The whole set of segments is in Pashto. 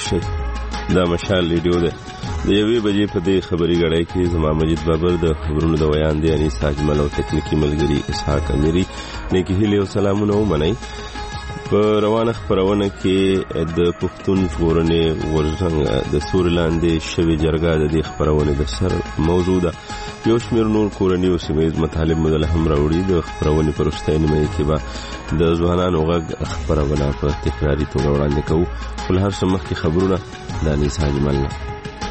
شئ. دا مشال ریډیو ده. د 1 بجې په دې خبري غړای کې زما مجید بابر د خبرونو د ویان دی انیس اجمل او تکنیکی ملګری اسحاق امیری نیکی هیله او سلامونه ومنئ. په روانه خبرونه کې د پښتون ژغورنې ورځنګ د سورلاندې شوی جرګه د دې خبرونه د سر موضوع ده. یو شمېر نور کورني او سیمه‌ییز مطالب مدل هم راوړي. د خبرونه پر وروستۍ نیمه کې به د ځوانانو غږ خبرونه په تکراري توګه وړاندې کوو. خو هر څه مخکې خبرونه د انیس اجمل نه.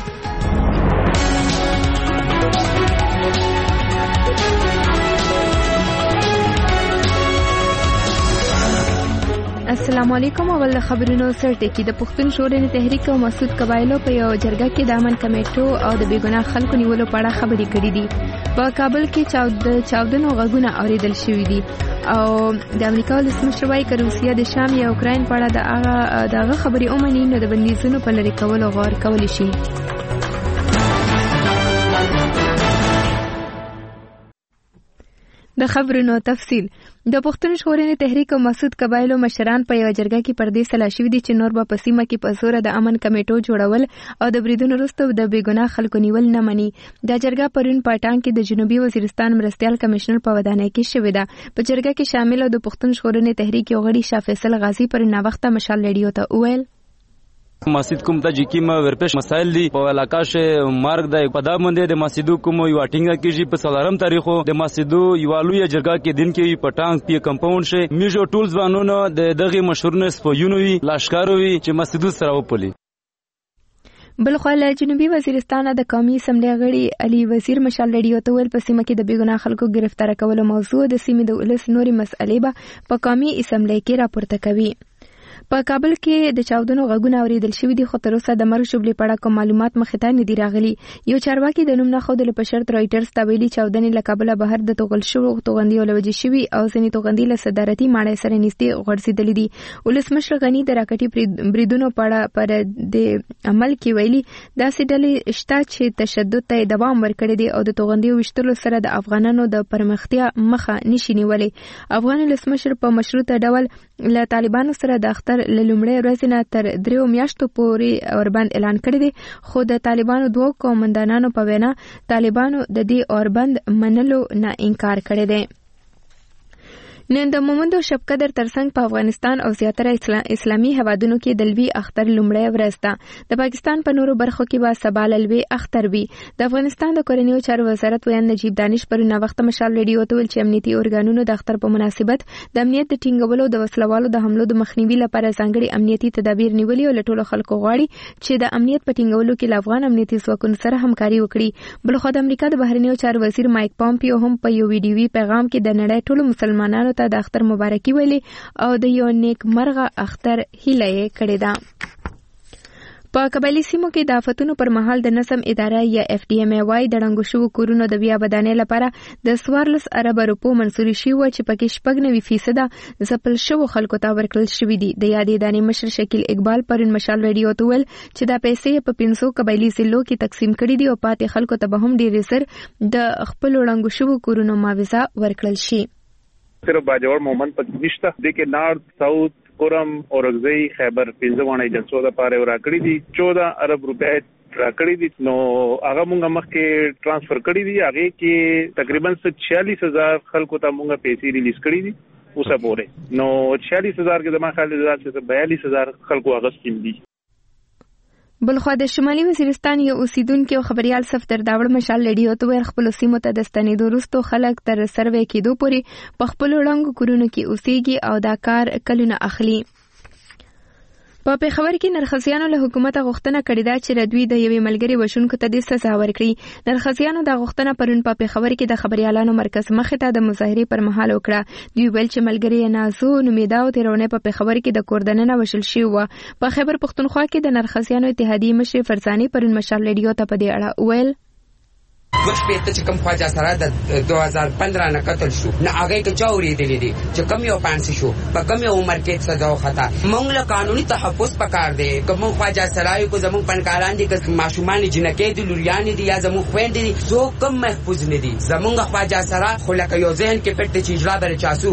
السلام علیکم. اول خبرونو سرټکی د پښتون ژغورنې تحریک او مسعود قبایلو په یو جرګه کې د امن کمیټو او د بیګناه خلکو نیولو په اړه خبرې کړې دي. په کابل کې چاودنو غږونه اوریدل شوي دي او د امریکا ولسمشر وايي که روسیه د شام یا اوکراین په اړه دغه خبرې ومني نو د بندیزونو په لرې کولو غور کولی شي. د خبرونو تفصیل. د پښتون ژغورنې تحریک او مسعود قبایلو مشران په یو جرګه کې پر دې سلا شوي دي چې نور به په سیمه کې په زور د امن کمیټو جوړول او د بریدونو وروسته د بیګناه خلکو نیول نه مني. دا جرګه پرون په ټانګ کې د جنوبي وزیرستان مرستیال کمشنر په ودانۍ کې شوې ده. په جرګه کې شامل د پښتون ژغورنې تحریک یو غړي شاه فیصل غازی پر ناوخته مشال ریډیو ته وویل مسجد کوم ته چې کیما ورپېښ مسائل دي په علاقه شه مارګ د پدا باندې د مسجدو کوم یو اټینګه کېږي په سلارم تاریخو د مسجدو یو لوی جرګه کې دین کې په ټانګ پی کمپاوند شه میجو ټولز وانونو د دغه مشهورنه سپویونوي لاشکاروي چې مسجدو سره وپلي. بلخو له جنوبي وزیرستان د قومي اسمبلی غړي علي وزیر مشال ریډیو ته ویل په سیمه کې د بیګناه خلکو گرفتار کولو موضوع د سیمې د ولس نوري مسئلې به په قومي اسمبلی کې راپورته کوي. په کابل کې د چاودنو غږونه اوریدل شوي دي خو تر اوسه د مرګ شوبلې په اړه کوم معلومات مخې ته نه دي راغلي. یو چارواکي د نوم نه ښودلو په شرط رایټرز ته ویلي چاودنې له کابله بهر د توغل شوو توغندیو له وجې شوي او ځینې توغندي له صدارتي ماڼۍ سره نږدې غورځېدلې دي. ولسمشر غني د راکټي بریدونو په اړه پر د عمل کې ویلي داسې ډلې شته چې تشدد ته دوام ورکړی دی او د توغندیو ویشتلو سره د افغانانو د پرمختیا مخه نشي نیولی. افغان ولسمشر په مشروطه ډول له طالبانو سره د اختر له لومړۍ ورځې نه تر 3 میاشتو پورې اوربند اعلان کړی دی خو د طالبانو 2 قومندانانو په وینا طالبانو د دې اوربند منلو نه انکار کړی دی. نن د مومند او شب قدر ترڅنګ په افغانستان او زیاتره اسلامي هوادونو کې د لوی اختر لومړی ورځ ده. د پاکستان په نورو برخو کې به سبا لوی اختر وي. د افغانستان د کورنیو چارو وزارت ویان نجیب دانش پر نوښت مشال ریډیو ته ویل چې امنیتي ارګانونو د اختر په مناسبت د امنیت د ټینګولو د وسلوالو د حملو د مخنیوي لپاره ځانګړي امنیتي تدابیر نیولي او له ټولو خلکو غواړي چې د امنیت په ټینګولو کې له افغان امنیتي ځواکونو سره همکاري وکړي. بلخو د امریکا د بهرنیو چارو وزیر مایک پامپیو هم په یو ویډیوي پیغام کې د نړۍ ټولو مسلمانانو ته د اختر مبارکي ویلي او د یو نیک مرغه اختر هیله یې کړې ده. په قبایلي سیمو کې د آفتونو پر مهال د نظم اداره یا FDMA وايي د ړنګو شوو کورونو د بیا بدانۍ لپاره د 14 ارب روپو منسوري شوي وه چې پکې 96% ځپل شوو خلکو ته ورکړل شوي دي. د یادې ادارې مشر شکیل اقبال پرون مشال ریډیو ته ویل چې دا پیسې په 500 قبایلي ضلعو کې تقسیم کړي دي او پاتې خلکو ته به هم ډېرې زر د خپلو ړنګو شوو کورونو معاوضه ورکړل شي. صرف باجوړ مومن پکې نشته د کې نارث ساوث کورم اورغزی خیبر پنځوانه جلسو د پاره راکړي دي 14 ارب روپے راکړي دي. نو هغه مونږه مخکې ټرانسفر کړي دي. هغه کې تقریبا 46000 خلکو ته مونږه پیسې ریلیز کړي دي اوسه پورې. نو 46000 کې زما خیال دی چې 42000 خلکو هغه سکیم دي. بلخو د شمالي وزیرستان یو اوسیدونکو خبريال صفدر داوړ مشال ریډیو ته ور خپل سیمو ته د ستنېدو وروسته خلک تر سروې کېدو پورې په خپل وړاندو کورونو کې اوسېږي او دا کار کلونه اخلي. په پیښور کې نرخزیانو له حکومت غوښتنه کړې ده چې ردوی د یوې ملګری وشونکو ته د سزا ورکړي. نرخزیانو د غوښتنه پرون په پیښور کې د خبريالانو مرکز مخې ته د مظاهرې پر مهال وکړه. دوی ویل چې ملګری نازو نومیدا او تیرونه په پیښور کې د کوردننه وشل شي و. په خیبر پښتونخوا کې د نرخزیانو اتحادیې مشر فرزاني پرون مشال ریډیو ته په دې اړه ویل وخت په چې کوم خواجه سره د 2015 نه قتل شو نه هغه کې چاوري دي چې کوم یو پانسي شو په کوم یو عمر کې سزا وخته. موږ له قانوني تحفظ پکار دی. کوم خواجه سره کو زمون پنکاران دي که ماشومان جنکې دي لوريان دي یا زمون خويند دي زو کوم محفوظ نه دي. زمون خواجه سره خو لکه یو ذهن کې پټ چې اجرا بر چاسو.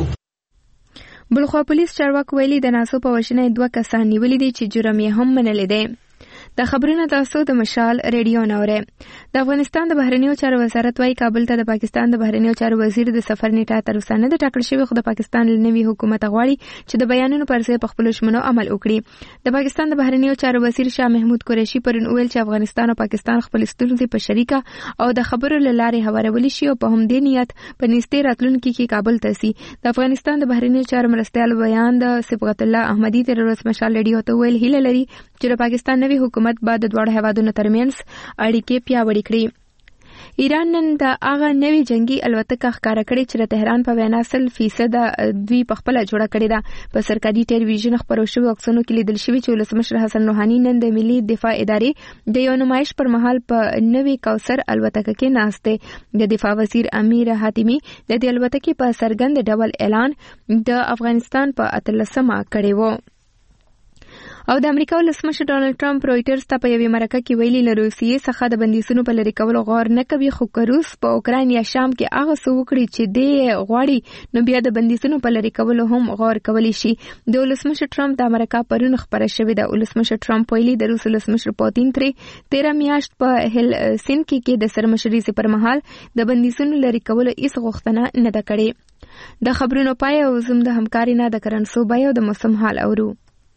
بلخوا پولیس چارواکي ویلي د ناسو په وشنه 2 کسان نیولې دي چې جرم یې هم منل دي. د خبرونو تاسو د مشال ریډیو نوره. د افغانستان د بهرنیو چارو وزارت وايي کابل ته د پاکستان د بهرنیو چارو وزیر د سفر نیټه تر اوسه نه ده ټاکل شوې، خو د پاکستان نوي حکومت غواړي چې د بیانونو پر ځای په خپل ژمنو عمل وکړي. د پاکستان د بهرنیو چارو وزیر شاه محمود قریشي پرون ویل چې افغانستان او پاکستان خپل ستونزې په شریکه او د خبرو له لارې هوارول شي او په همدې نیت په نږدې راتلونکي کې کابل ته سي. د افغانستان د بهرنیو چارو مرستیال بیان د صبغت الله احمدي تر ورځ مشال ریډیو ته ویل هیله لري چې د پاکستان نوي حکومت بعد د دواړو هیوادونو ترمنځ اړیکې پیاوړې کړي. ایران نن د هغه نوي جنگي الوتکه ښکاره کړې چې د تهران په وینا 100% دوی په خپل جوړه کړې ده. په سرکاري ټلویزیون خبرو شوی عکسونو کې لیدل شوی چې ولسمشر حسن روحاني نن د ملي دفاع ادارې د یو نمایش پر مهال په نوي کوثر الوتکه کې ناشته. د دفاع وزیر امیر حاتمی د دې الوتکې په سرګند ډول اعلان د افغانستان په 13مه کړی و. او د امریکا ولسمشر ډونالد ټرمپ رويټرز ته په یوې مرکه کې ویلي له روسیې څخه د بندیزونو په لرې کولو غور نه کوي، خو که روس په اوکراین یا شام کې هغه څه وکړي چې دی غواړي نو بیا د بندیزونو په لرې کولو هم غور کولی شي. د ولسمشر ټرمپ د امریکا پرون خبره شوې ده. ولسمشر ټرمپ ویلي د روس ولسمشر پوتین ترې 13 میاشت په هلسینکی کې د سرمشرۍ پر مهال د بندیزونو لرې کولو هیڅ غوښتنه نه ده کړې. د خبرونو پای او زم د همکاري نه د کرنسو بای او د موسم حال اورو.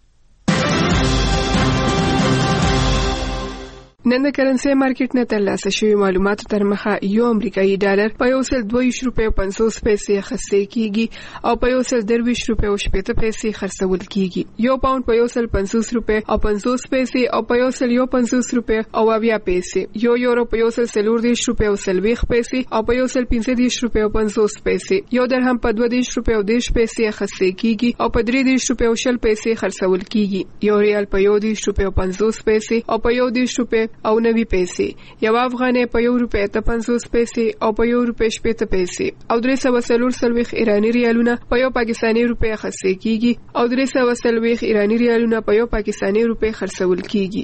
نن د کرنسي مارکیټ نه ترلاسه شوی معلوماتو تر مخه یو امریکایي ډالر په 1.22.50 پیسې خرڅ کیږي او په 1.23.80 پیسې خرڅول کیږي. یو پاوند په 1.50 پیسې او په 1.50 او 20 پیسې. یو یورو په 1.40 پیسې او په 1.50 پیسې. یو درهم په 2.10 پیسې خرڅ کیږي او په 3.10 پیسې خرڅول کیږي. یو ریال په 1.50 پیسې او په 1 او 90 پیسې. یو افغانۍ په 1.50 پیسې او په 1.80 پیسې او 340 ایرانی ریالونه په یو پاکستاني روپیا خرڅ کیږي او 340 ایرانی ریالونه په یو پاکستاني روپیا خرڅول کیږي.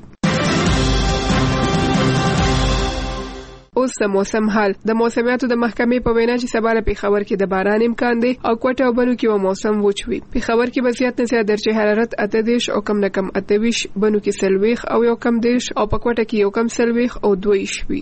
اوس د موسم حال. د موسمیاتو د محکمې په وینا چې سبا له پیښور کې د باران امکان دی او کوټه او بنو کې موسم وچ وي. پیښور کې به زیات نه زیات درجه حرارت 28 او کم نه کم 28، بنو کې 40 او یو کم 10 او په کوټه کې یو کم 40 او 2 وي.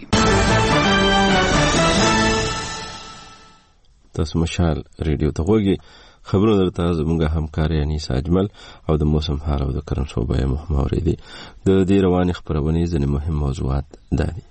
تاسو مشال ریډیو ته غوږی خبرونه درته زموږ همکار انیس اجمل او د موسم حال او د کرنسو بای مهم اوریدي. د دې رواني خبرونه ځنې مهم موضوعات دي.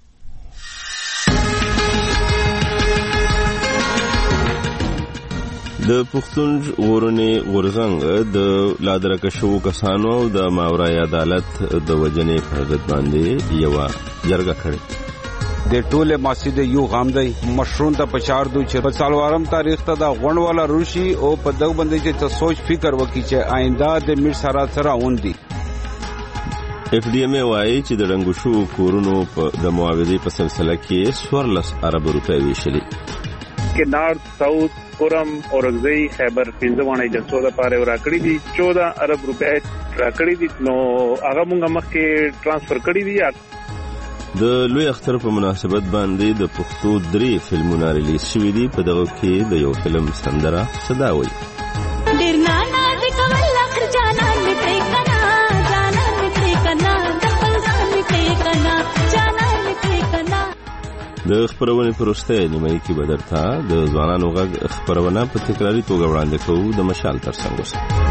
د پښتون غورنې غورزنګ د لادرکه شو کسانو د ماورای عدالت د وجنې په ضد باندې یو جرګه کړې. د ټوله مسجد یو غام دی مشرون ته پچار دو چې په سالوارم تاریخ ته د غون والا روشي او په دغه باندې چې سوچ فکر وکړي چې آینده د میر سره سره اوندي. اف ډی ام ای وايي چې د رنګو شو کورونو په د معاوضې په سلسله کې 14 ارب روپے ویشلي. کې نارت ساوث کورم اورغزی خیبر پنځوانه جنسو د پاره راکړی دي 14 ارب روپے راکړی دي. نو هغه موږ مخکې ټرانسفر کړی دي. د لوی اختر په مناسبت باندې د پښتو 3 فلمونه ریلیز شوي دي. په دغه کې د یو فلم سندره صدا وایي ډیر نانا د کول اخر جانا مټی کنا جانا مټی کنا د خپل ځان مټی کنا جانا مټی کنا. د خبرونې پروسته نیمه کې بدرتا د ځوانانو غږ خبرونه په تکراری توګه وړاندې کوو د مشال ترڅنګ وسه.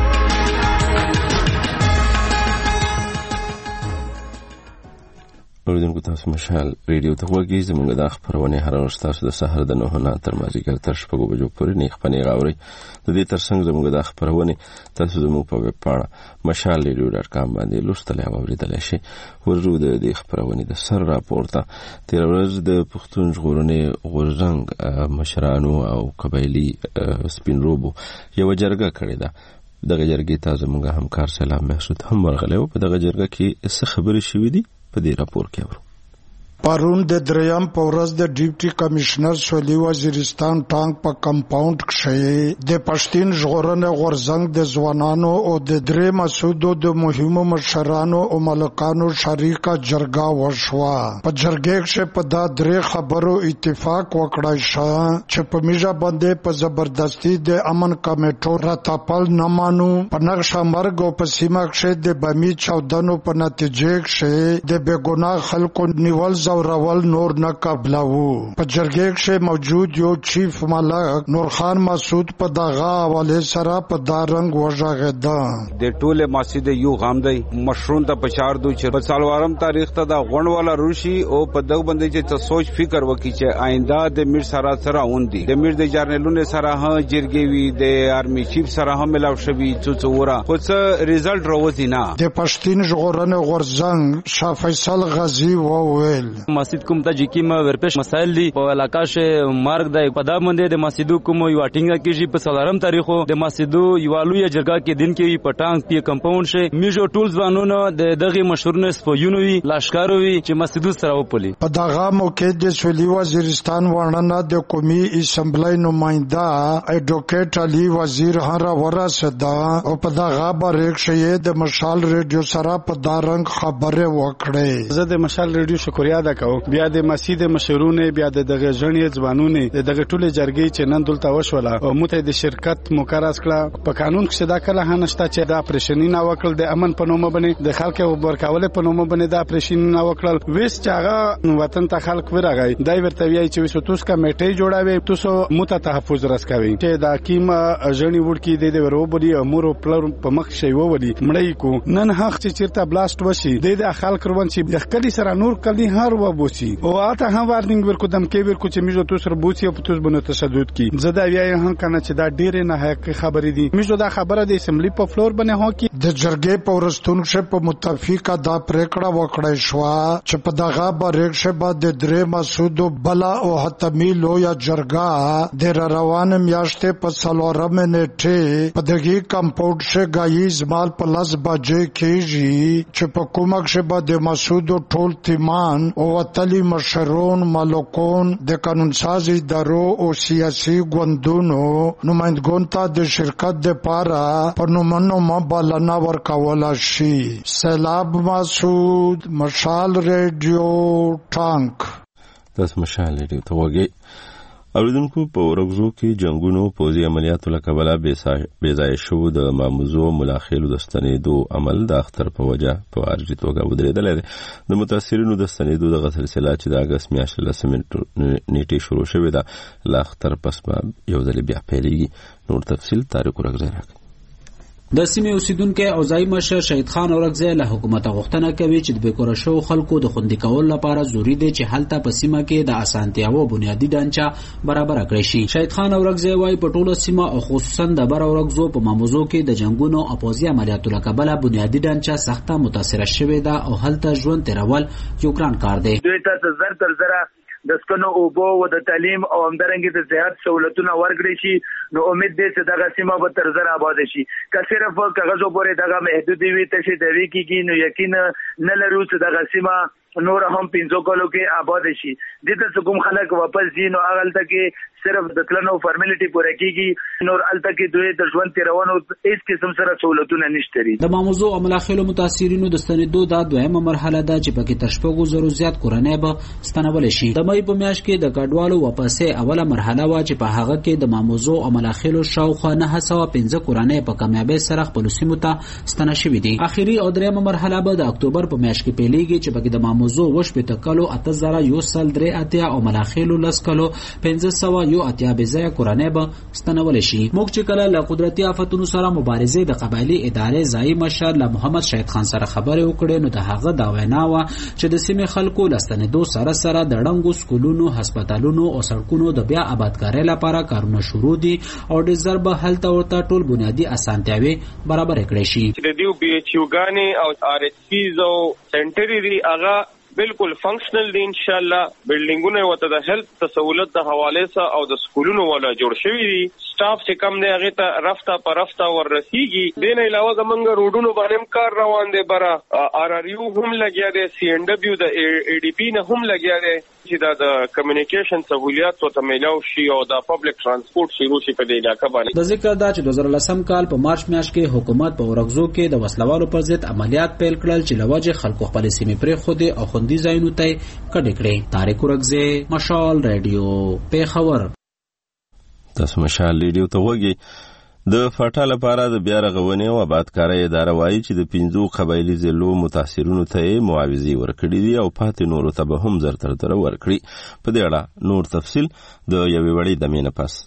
اوریدونکو تاسو مشال ریډیو ته وګورئ. زموږ د خبرونه هر ورځ تاسو د سحر د 9 تر مازیګر تر 6 بجو پورې نه خپنې غاوري. د دې ترڅنګ زموږ د خبرونه تاسو زموږ په ویب پاڼه mashalradio.com باندې لوستل او اوریدل شي. ورجو د دې خبرونه د سر راپورته تیر ورځ د پښتون ژغورنې غورزنګ مشرانو او قبایلی سپین روبو یو جرګه کړې ده. دغه جرګې ته زموږ همکار سلام محسود هم ورغلی او په دغه جرګه کې څه خبرې شوې دي په دې راپور کې اورو. پرون د دریم په ورځ د ډیپټي کمشنر سولي وزیرستان ټانک په کمپاوند کې د پښتين ژغورنې غورځنګ د ځوانانو او د درې مسودو د مهمو مشرانو او ملکانو شریکه جرګه وشوه. په جرګه کې په دا درې خبرو اتفاق وکړای شو چې په میجا باندې په زبردستی د امن کمیټو راتپل نه مانو. په نقشه مرګ او په سیمه کې د بمی چاودنو په نتیجه کې د بېګناه خلکو نیول زورول نور نه قبلو. په جرګه کې موجود یو چیف ملک نور خان مسعود په دغه حواله سره په دا رنگ وژغېده. د ټوله مسجد یو غام دی مشرون ته پچار دو چې په سالوارم تاریخ ته دا غون والا روشي او په دغه باندې چې سوچ فکر وکړي چې آینده د میر سره سره اوندي د میر د جرنلونو سره ها جرګي وي د آرمي چیف سره هم ملاو شوی څوڅورا خو څه ریزلټ راوځي نه. د پښتين ژغورنې غورځنګ شاه فیصل غازی وویل مسجد کوم ته چې کیما ورپېش مسایل دي په علاقه شه مارګ د پدا باندې د مسجدو کوم یو اټینګه کیږي په سالارم تاریخو د مسجدو یو لوی جرګه کې دین کې په ټانک پی کمپاوند شه میجو ټولز ځوانونو د دغه مشهورنه سپویونوي لاشکاروي چې مسجدو سره وپلي. په دغه موقع د سولي وزیرستان وړاندې د قومي اسمبلی نماینده اډوکیټ علي وزیر هر ورسده او په دغه باریک شه د مشال ریډیو سره په دارنګ خبره وکړه. زه د مشال ریډیو شکریا ادا کوم. بیا د مسجد مشرونه بیا د دغه ژوندې ځوانونه د دغه ټوله جرګې چې نن دلته وشوله او مته د شرکت مقرر کړه. په قانون کې دا کله هنشته چې دا پرېشنی نه وکړل د امن په نوم باندې د خلکو ورکول په نوم باندې دا پرېشنی نه وکړل. وېس چې هغه وطن ته خلک ورغی دای ورته ویای چې وسو توس کمیټې جوړاوي تاسو مته تحفظ رسکوي چې دا کیم ژوندې وړکی د وروبري امور پلر په مخ شي وولي مړی کو نن حق چې چیرته بلاست وشي د خلک روان شي د خکلی سره نور کلی هر و بوسی او اته هم وارنینګ ورکو دم کې ورکو چې میجو تو سره بوسی او توس بنو تشدد کی زدا ویای هم کنه چې دا ډیره نه حق خبرې دي. میجو دا خبره د اسمبلی په فلور باندې هو کی د جرګې په ورستون شه په متفقه دا پریکړه وکړای شو چې په دغه باریک شه بعد د درې مسعود بلا او حتمی لویا جرګه د روان میاشتې په سالورم نیټه په دغه کمپاوند شه غایز مال په لاس بجې کېږي چې په کومک شه بعد د مسعود ټول تیمان او وتلی مشرون ملکون د قانون ساز ادارو او سیاسي ګوندونو نمائندګون ته د شرکت د پاره په نومونو بلنه ورکوله شي. سیلاب مسعود مشال ریډیو ټانک. تاسو مشال ریډیو ته وګورئ. اوریدونکو په ورغزو کې جنگونو پوزي عملیاتو لکبلا بیځای شو د ماموزو ملاخیلو د ستنېدو عمل د اختر په وجه په ارجی توګه ودرېدل دي. د متاثرینو د ستنېدو د سلسله چې د اگست میاشتې نیټه شروع شوې ده لا اختر پس یو ځل بیا پیلېږي. نور تفصیل طارق ورغزی راکړي. د سیمې اوسیدونکو او ځای مشر شهید خان اورکزی له حکومت غوښتنه کوي چې د بیکاره شو خلکو د خوندي کول لپاره ضروري دی چې هلته په سیمه کې د اسانتیاو بنیادی ډانچه برابر کړي شي. شهید خان اورکزی وايي په ټوله سیمه او خصوصا د بر اورکزو په ماموزو کې د جنگونو او پوځي عملیاتو لکبله بنیادی ډانچه سخته متاثره شوې ده او هلته ژوند تیرول یو ګران کار دی. دوی ته زر تر زره د سکنو اوبو او د تعلیم او همدارنګه د صحت سہولتونه ورکړي شي نو امید دې چې دغه سیمه به تر زر آباد شي. که صرف کاغذو پورې دغه محدودي وي تشي دوي کیږي نو یقین نه لرو چې دغه سیمه نور هم 500 کلو کې آباد شي. دته کوم خلک واپس دي نو هغه تل کې صرف د تلنو فارمیلټي پوره کیږي نور الته کې دوی د ژوند تیرونو هیڅ قسم سره سہولتونه نشته لري. د ماموزو عملاخیلو متاثرینو د ستنېدو د دویمه مرحله ده چې پکې تر 4,000 زیات کورنۍ به ستنول شي. د مې په میاشت کې د کډوالو واپسې اوله مرحله وا چې په هغه کې د ماموزو عملاخیلو شاوخوا 915 کورنۍ په کامیابی سره خپل سیمو ته ستنه شوې دي. اخیری او دریمه مرحله به د اکتوبر په میاشت کې پیلېږي چې پکې د ماموزو وشپته کلو 8000 او ملاخیلو لس کلو 500 یو اتیا بځای کورنۍ به ستنول شي. موږ چې کله له قدرتي آفتونو سره مبارزې د قبایلی ادارې ځای مشر له محمد شهید خان سره خبرې وکړې نو د هغه دا وینا و چې د سیمې خلکو لستنېدو سره سره د ډنګو سکولونو هسپتالونو او سړکونو د بیا آبادکارۍ لپاره کارونه شروع دي او د ضرب هلته ورته ټول بنیادی اسانتیاوي برابر کړي شي. د دیو بي ایچ یو غاني او آر ایس پیز او سنټری دی هغه بالکل فنکشنل دي ان شاء الله. بلډینګونه وته د هیلث سہولت د حواله سره او د سکولونو ولا جوړ شوی دي. سټاف چې کم دی هغه ته رفته پر رفته ورسیږي. دین علاوه زمونږ روډونو باندې کار روان دی، برا RRU هم لګیا دی، CNW د ADP نه هم لګیا دی چې دا د کمیونیکیشن سہولیات ته ملاو شي او د پبلک ترانسپورت شروع شي په دې علاقې باندې. د ذکر دا چې 2010 کال په مارچ میاشت کې حکومت په ورغزو کې د وسلوالو پر ضد عملیات پیل کړل چې لوجه خلکو خپل سیمې پرې خوده او خوندي ځایونو ته کډې کړې. طارق ورغزه، مشال رادیو، پیښور. تاسو مشال رادیو ته وګورئ. د فاټا لپاره د بیا رغونې او آبادکارۍ اداره وایي چې د 5 قبایلي ضلعو متاثرینو ته معاوضې ورکړي دي او پاتې نورو ته به هم زر تر زر ورکړي. په دې اړه نور تفصیل د یوې وړې دمې نه پس.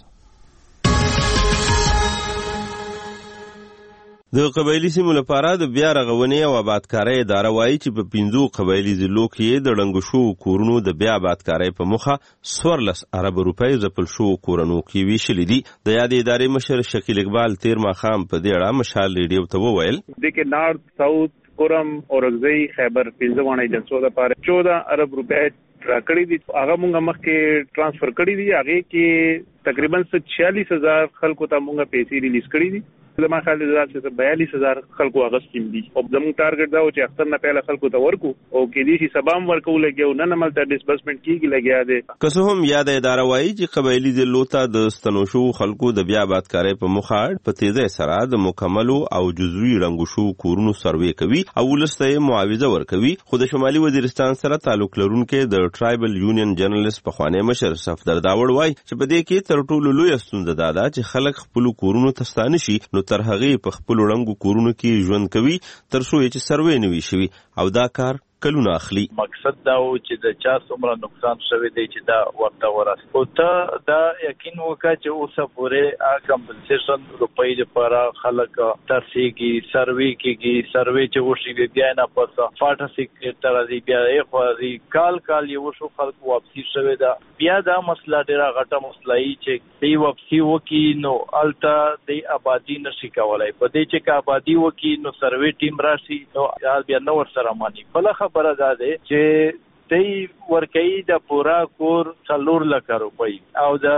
د قبایلی سیمو لپاره د بیا رغونې او آبادکارۍ اداره وایي چې په 5 قبایلی ضلعو کې د ړنګو شوو کورونو د بیا آبادکارۍ په موخه 14 ارب روپۍ ځپل شوو کورونو کې ویشلې دي. د یادې ادارې مشر شکیل اقبال تیر ماښام په دې اړه مشال ریډیو ته وویل د کې نارت ساوث کورم اورغزی خیبر پنځه ایجنسیو لپاره 14 ارب روپۍ راکړي دي. هغه مونږ مخکې ټرانسفر کړي دي. هغه کې تقریبا 46000 خلکو ته مونږ پیسې ریلیز کړي دي. زما خیال دی چې 42000 خلکو اغستیم دي او زموږ ټارګټ دا و چې اختر نه پهله خلکو ته ورکو او کې دي چې سبام ورکو لګیو نه ملته ډیسبرسمنت کیږي لګیا دی. که څه هم یاد اداره وایي چې قبایلی ضلعو ته د ستنوشو خلکو د بیا آبادکارۍ په موخه په تیزی سره د مکملو او جزوي رنګو شو کورونو سروې کوي او ولسته معاوضه ورکوي. خو د شمالي وزیرستان سره تعلق لرونکي د ټرایبل یونین جرنالست په خوانی مشر صفدر داوړ وایي چې په دې کې تر ټولو لوی ستونزه دا ده چې خلک خپل کورونو ته ستانه شي نو تر هغه په خپل رنګو کورونو کې ژوند کوي تر څو چې سروې نوي شي او دا کار کلونه اخلي. مقصد دا و چې د چا څومره نقصان شوی دی چې دا ورته ورس او ته دا یقین وکړه چې اوسه پورې کمپنسیشن روپۍ لپاره خلک ترسيږي سروې کېږي سروې چې وشي بیا نه پسه فاټه سیکټر دی بیا یې خو کال یو شو خلک واپسی شوی دا بیا دا مسله ډیره غټه مسله چې دی واپسی وکي نو الته دی آبادی نشي کولای په دې چې آبادی وکي نو سروې ټیم راشي نو بیا نو ور سره مانی بل خبره ده چې دی ورکوي د پورا کور 4 لک روپۍ او د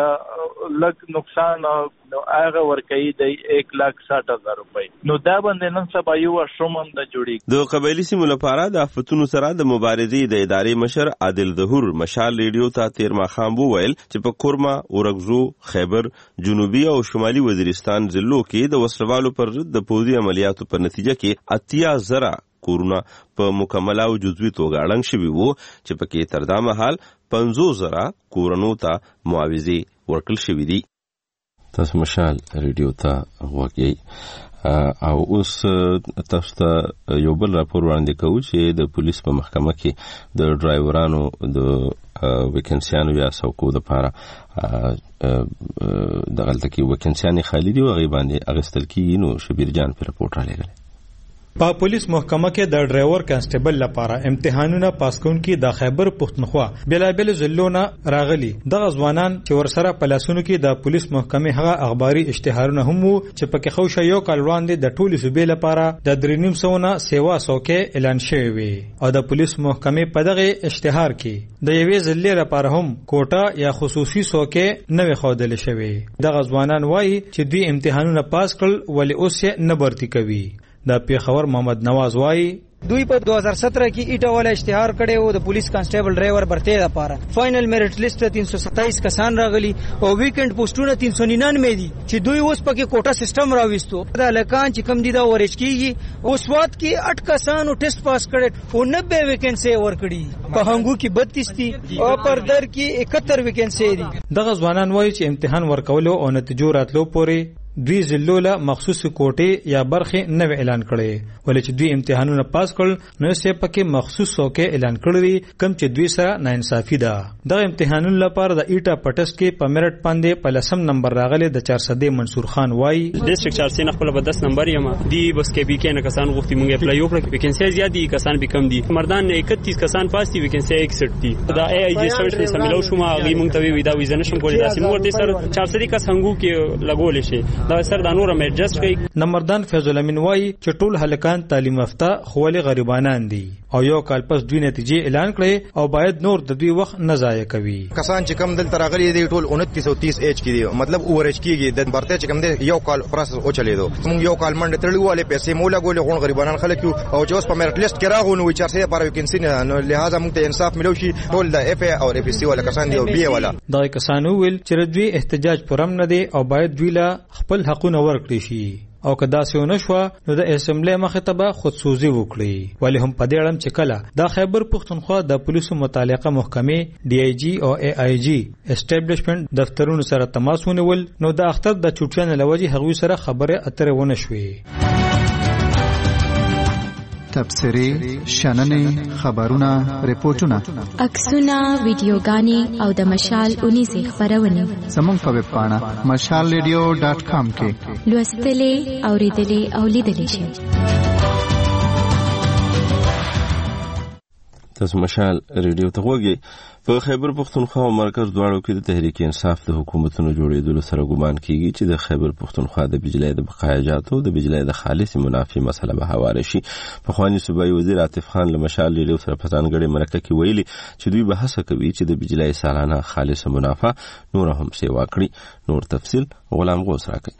لک نقصان نو هغه ورکوي د 1,60,000 روپۍ نو دا باندې نن سبا یو شومم د جوړي. د قبایلی سیمو لپاره د آفتونو سره د مبارزې د ادارې مشر عادل ظهور مشال ریډیو ته تیر ماښام وویل چې په کورما اورغزو خیبر جنوبي او شمالي وزیرستان ضلعو کې د وسلوالو پر ضد د پوځي عملیاتو په نتیجه کې 80,000 کورونه په مکمل او جزوي توګه اړنګ شوي وو چې پکې تر دا مهال 50,000 کورونو ته معاوضې ورکړل شوي دي. تاسو مشال ریډیو ته وګورئ او اوس تاسو ته یو بل راپور وړاندې کوو چې د پولیس په محکمه کې د ډرایورانو د ویکنسیانو یا څوکو لپاره دغلته کې ویکنسیانې خالی دي او هغې باندې اخیستل کېږي. نو شبیر جان په رپورټ رالیږلی. په پولیس محکمه کې د ډرایور کانسټیبل لپاره امتحانونه پاس کوونکي د خیبر پښتونخوا بلابل ضلعونه راغلي. دغه ځوانان چې ورسره په لاسونو کې د پولیس محکمې هغه اخباري اشتهارونه هم وو چې پکې خوښه یو کال وړاندې د ټولو صوبې لپاره د 3.5 سیوا څوکۍ اعلان شوی وي او د پولیس محکمې په دغه اشتهار کې د یوې ضلع لپاره هم کوټه یا خصوصي څوکۍ نه ښودل شوی. دغه ځوانان وایي چې دوی امتحانونه پاس کړل ولې اوس یې نه برتی کوي. د پیښور محمد نواز وایي دوی په 2017 کې ایټا والا اشتهار کړي او د پولیس کانسټیبل ډرایور برته لپاره فائنل میرټ لیست 327 کسان راغلي او ویکند پوسټونه 399 دي چې دوی اوس پکې کوټا سیستم راوستو. دا لکان چې کم دي دا ورچ کیږي اوس وخت کې 8 کسانو ټیسټ پاس کړي او 90 ویکنسي ورکړي. په هنګو کې 32 دي او پر در کې 71 ویکنسي دي. دغه ځوانان وایي چې امتحان ورکولو او نتیجو راتلو پورې دوی ضلعو له مخصوص کوټې یا برخې نه اعلان کړي ولې چې دوی امتحانونه پاس کړل نو یې پکې مخصوص څوکۍ اعلان کړی کم چې دوی سره ناانصافي ده. دغه امتحانونو لپاره د ایټا پټس کې په میرټ باندې په 10 نمبر راغلي د 400 منصور خان وایي ډیسټریکټ 400 نه خپل په 10 نمبر یم دی بس کې بي کې نه کسان غوښتي مونږه اپلای وکړو ویکنسي زیات دي کسان به کم دي مردان 31 کسان پاس دي ویکنسي 61 دي. دا ای جی سرچ سملو شوما غي مونږ ته وی دا ویزن شم کولای داسې مو ورته سر 400 کس هنګو کې لګول شي دا سر د نور مې ایڈجسټ کړي. نمبردان فیض الامین وایي چې ټول هلکان تعلیم یافته خو ولې غریبانان دي او یو کال پس دوی نتیجې اعلان کړي او باید نور د دوی وخت نه ضایع کوي. کسان چې کم دلته راغلي دي ټول 2930 ایج کې دي، مطلب اورج کېږي د برته چې کم دي یو کال پروسس او چلیدو. موږ یو کال منډه تړلواله پیسې مولا ګولې غون غریبانان خلک او چې اوس په میرټ لیست کې راغونو وي 400 لپاره ویکنسي نه، لہذا موږ ته انصاف ملو شي. ټول د اف او اف سی ولا کسان دی او بي ولا دا کسان ویل چې دوی احتجاج پرم نه دي او باید دوی لا خپل حقونه ورکړي شي او که داسې ونه شوه نو د اسمبلی مخې ته به خودسوزي وکړي. ولې هم په دې اړه چې کله د خیبر پښتونخوا د پولیسو متعلقه محکمې ډي آی جي او اي آی جي اسټابلیشمنت دفترونو سره تماس ونیول نو د اختر د چوټیانو لوجې هغوی سره خبره اترې ونه شوې. تبصرې، شننې، خبرونه، ریپورتونه، عکسونه، ویډیوګانې او د مشال 19 خبرونه زموږ په ویب پاڼه mashalradio.com کې لوستلې، اوریدلې او لیدلې شئ. تاسو مشال ریډیو ته وګورئ. په خیبر پښتونخوا او مرکز دواړو کې د تحریک انصاف د حکومتونو جوړېدلو سره ګمان کیږي چې د خیبر پښتونخوا د بجلی د بقایاجاتو د بجلی د خالص منافع مسله به هواره شي. پخوانی صوبایي وزیر عاطف خان له مشال ریډیو سره په ځانګړې مرکه کې ویلي چې دوی به هڅه کوي چې د بجلی سالانه خالص منافع نور هم سیوا کړي. نور تفصیل غلام غوث راکړي.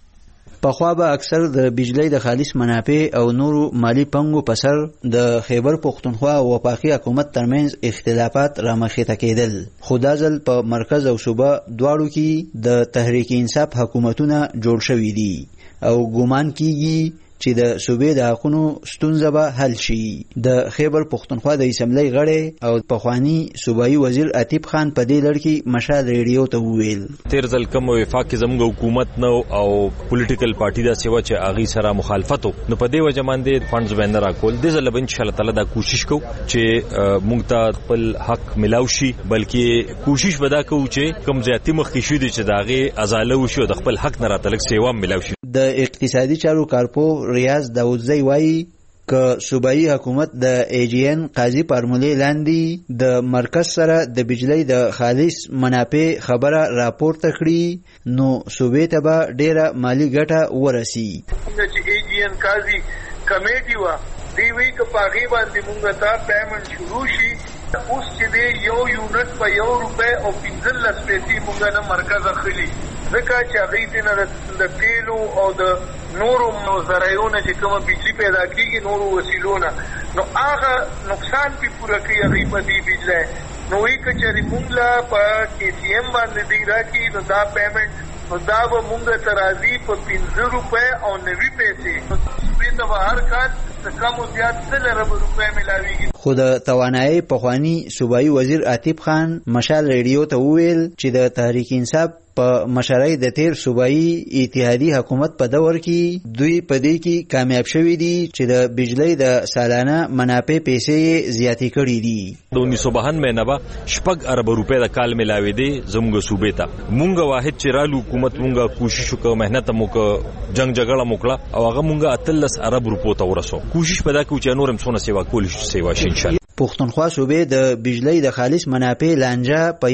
پخوا به اکثر د بجلی د خالص منافع او نورو مالی پنګو په سر د خیبر پښتونخوا او وفاقي حکومت ترمنځ اختلافات رامخې کېدل، خو دا ځل په مرکز او صوبه دواړو کې د تحریک انصاف حکومتونه جوړ شوي دي او ګومان کیږي چې د صوبې د حقونو ستونزه به حل شي. د خیبر پښتونخوا د اسمبلی غړی او پخوانی صوبایي وزیر عاطف خان په دې لړ کې مشال ریډیو ته وویل تیر ځل کوم وفاق کې زموږ حکومت نو او پولیټیکل پارټي دا سیوا چې اغي سره مخالفت نو په دې وجه باندې فندز باندې راکول. د ځل ان شاء الله تعالی دا کوشش کوو چې موږ ته خپل حق ملاو شي، بلکې کوشش ودا کوو چې کوم زیاتی مخ کې شو دي چې داغه ازاله وشو د خپل حق نه راتلک سیوا ملاو شي. د اقتصادي چارو کارپو ریاض داودزی وایي که صوبایي حکومت د ایجین قاضي فارمولې لاندې د مرکز سره د بجلی د خالص منافع خبره راپورته کړي نو صوبې ته به ډیره مالی ګټه ورسي. چې ایجین قاضي کمیټي وا دی وی که پاغي باندې مونږ ته پیمنټ شروع شي اوس چې دی یو یونټ په ₹1 او 15 پیسې مونږ نه مرکز اخلي ځکه چې هغه دې د تیلو او د نورو ذرایعونو چې کومه بجلی پیدا کیږي نورو وسیلونه نو هغه نقصان په پوره کوي هغه په دې بجلی نو وی کچري مونږ لا په کې سی ایم باندې دی راکی نو دا پیمنٹ نو دا به مونږ ته راځي په ₹15 او 90 پیسې په دې هر کال کم او زیات ₹100 ملاويږي. خو د توانایي پخوانی صوبایي وزیر عاطف خان مشال ریډیو ته وویل چې د تحریک انصاف په مشرۍ د تیر صوبایي اتحادي حکومت په دور کې دوی په دې کې کامیاب شوي دي چې د بجلی د سالانه منافع پیسې زیاتې کړي دي. د 1992 مې نه به ₹6 د کال ملاوي دي زموږ صوبې ته. مونږ واحد چې رالو حکومت مونږ کوشش وکړو، مهنت مو وکړو، جنگ جګړه مو کړه او هغه مونږ ₹13 ته ورسو. کوشش پدا کوو چې نورم څونه سیوا کول شي سیوا شي ان شاء الله. پښتونخوا صوبې د بجلی د خالص منافع لانجه په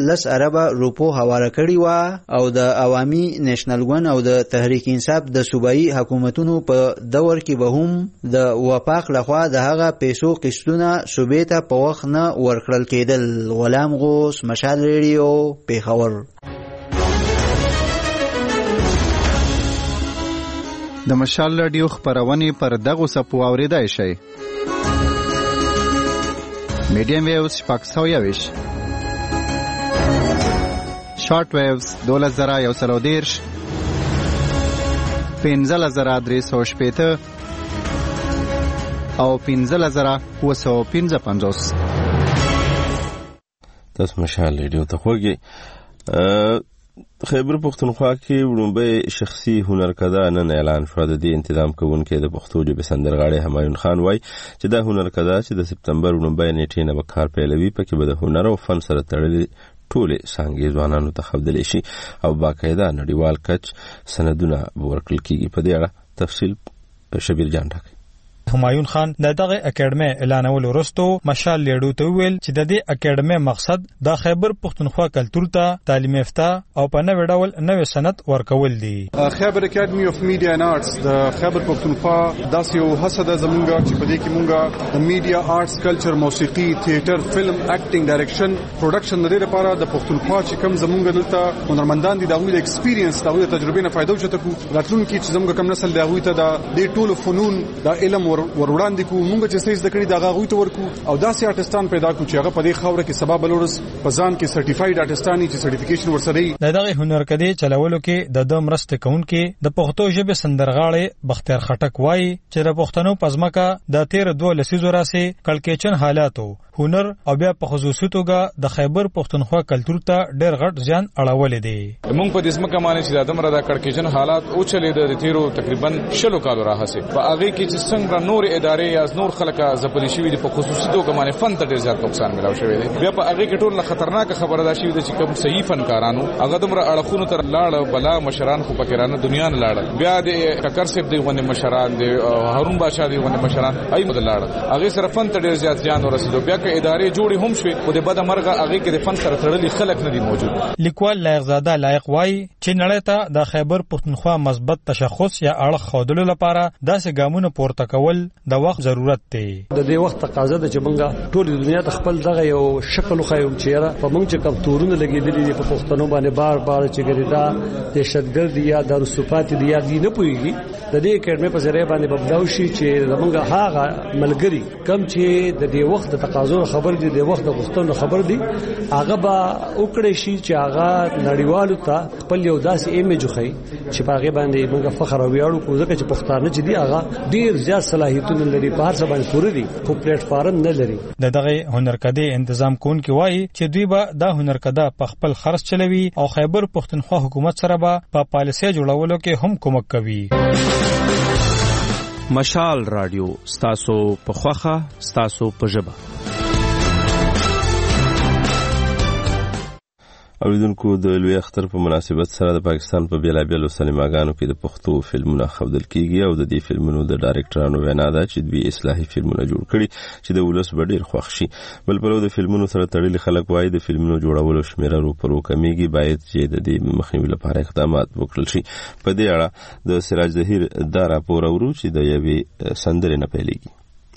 ₹110 حواله کړې و او د عوامي نېشنل ګوند او د تحریک انصاف د صوبایي حکومتونو په دور کې به هم د وفاق لخوا د هغه پیسو قسطونه صوبې ته په وخت نه ورکړل کېدل. غلام غوث، مشال ریډیو، پیښور. د مشال ریډیو خبرونه پر دغه سپو اوریدای شي. میډیم ویوز 521 شارټ ویوز 2110 15350 او 15955. تاسو مشال ریډیو ته خوږی. خیبر پښتونخوا کې وړومبی شخصي هنرکده نن اعلان شو. د دې تنظیم کوونکی د پښتو ژبې سندرغاړی همایون خان وای چې دا هنرکده چې د سپتمبر وړومبی نیټې نه به کار پیلوي پکې به د هنر او فن سره تړلې ټولې څانګې ځوانانو ته ښودلی شي او باقاعده نړیوال کچ سندونه به ورکړل کېږي. په دې اړه تفصیل شبیر جان راکوي. همایون خان دغه اکیډمي اعلانول وروسته مشال لیډو ته ویل چې د دې اکیډمي مقصد د خیبر پښتونخوا کلتور ته تعلیم یافته او په نوې ډول نوې سند ورکول دي. خیبر اکیډمي اف میډیا اینڈ آرټس د خیبر پښتونخوا داسې یو هڅه ده زمونږ چې په دې کې مونږه د میډیا آرټس کلچر موسیقي تھیټر فلم اکټینګ ډایرکشن پروډکشن د دې لپاره د پښتونخوا چې کوم زمونږ دلته هنرمندان دي د هغوی د ایکسپیرینس د هغوی د تجربې نه فائدہ وچته کو راتلونکي چې زمونږ کم نسل د هغوی ته د ټولو فنون د علم وروړاندې کو مونږ چې څه زده کړي د هغوی ته ورکو او داسې آرټستان پیدا کو چې هغه په دې خاوره کې سبا بلورس په ځان کې سرټیفاید آرټستاني چې سرټیفیکیشن ورسره دغه هنرکدي چلولو کې د مرسته کوونکې د پښتو ژبې سندرغاړي بختیار خټک وایي چې د پښتنو پزماکه د 13 لسیزو راسي کلکېچن حالاتو هنر او بیا په خصوصي توګه د خیبر پښتونخوا کلتور ته ډېر غټ زیان اړولې دي. موږ په دې سمکه باندې چې د دمره د کلکېچن حالات او چلې د 13 تقریبا 6 کالو راهسه په هغه کې چې څنګه نور ادارې یا نور خلک ځپلې شوی دي په خصوصي توګه باندې فن ته ډېر زیات نقصان ملاو شوی دی. بیا په هغه کې ټول خطرناک خبره ده چې کوم صحیح فنکارانو هغه دمره اړخونو تر لاړ بلا مشران خو پکرانه دنیا نه لاړ. بیا د ککر سیب دی غونې مشران دي هارون بادشاہ دی غونې مشران ای مدل لاړ هغه سره فن ته ډېر زیات زیان ورسېدو. بیا که ادارې جوړې هم شوي او د بده مرغه هغه کې د فن سره تړلي خلک نه دي موجود. لیکوال لایقزاده لایق وایي چې نړۍ ته د خیبر پښتونخوا مثبت تشخص یا اړخ ښودلو لپاره داسې ګامونه پورته کول د وخت ضرورت دی. د دې وخت تقاضا ده چې موږ ټول دنیا ته خپل دغه یو شکل خو چیرې په موږ چې کوم تورونه لګېدلې دي په پښتنو باندې بار چې ګریدا دهشتګرد یا د رسوپات دی یا دی نه پويږي د دې اکیډمي په ذریعہ باندې ببداو شي چې موږ هغه ملګری کم چې د دې وخت د تقاضا خبر دي د وخت د غوښتنو خبر دي هغه به وکړي شي چې هغه نړیوالو ته خپل یو داسې ایمیج خي چې په هغه باندې موږ فخر او ویاړو کوو ځکه چې پښتانه چې دی هغه ډیر زیات صلاحیتونه لري په هر څه باندې پوره دي خو پلیټ فارم نه لري. دغه هنرکدي تنظیم کوونکي وایي چې دوی به دا هنرکده په خپل خرڅ چلوي او خیبر پښتونخوا حکومت سره به په پالیسي جوړولو کې هم کومک کوي. مشال رادیو ستاسو په خوخه ستاسو په ژبه. اوریدونکو د لوی اختر په مناسبت سره د پاکستان په بیلابیلو سینماګانو کې د پښتو فلمونه ښودل کیږي او د دې فلمونو د ډایرکټرانو وینا ده چې دوی اصلاحي فلمونه جوړ کړي چې د ولس به ډېر خوښ شي. بل پلو د فلمونو سره تړلي خلک وایي د فلمونو جوړولو شمیره روپرو کمیږي، باید چې د دې مخنیوي لپاره اقدامات وکړل شي. په دې اړه د سراج ظهیر دا راپور اورو چې د یوې سندرې نه پیلېږي.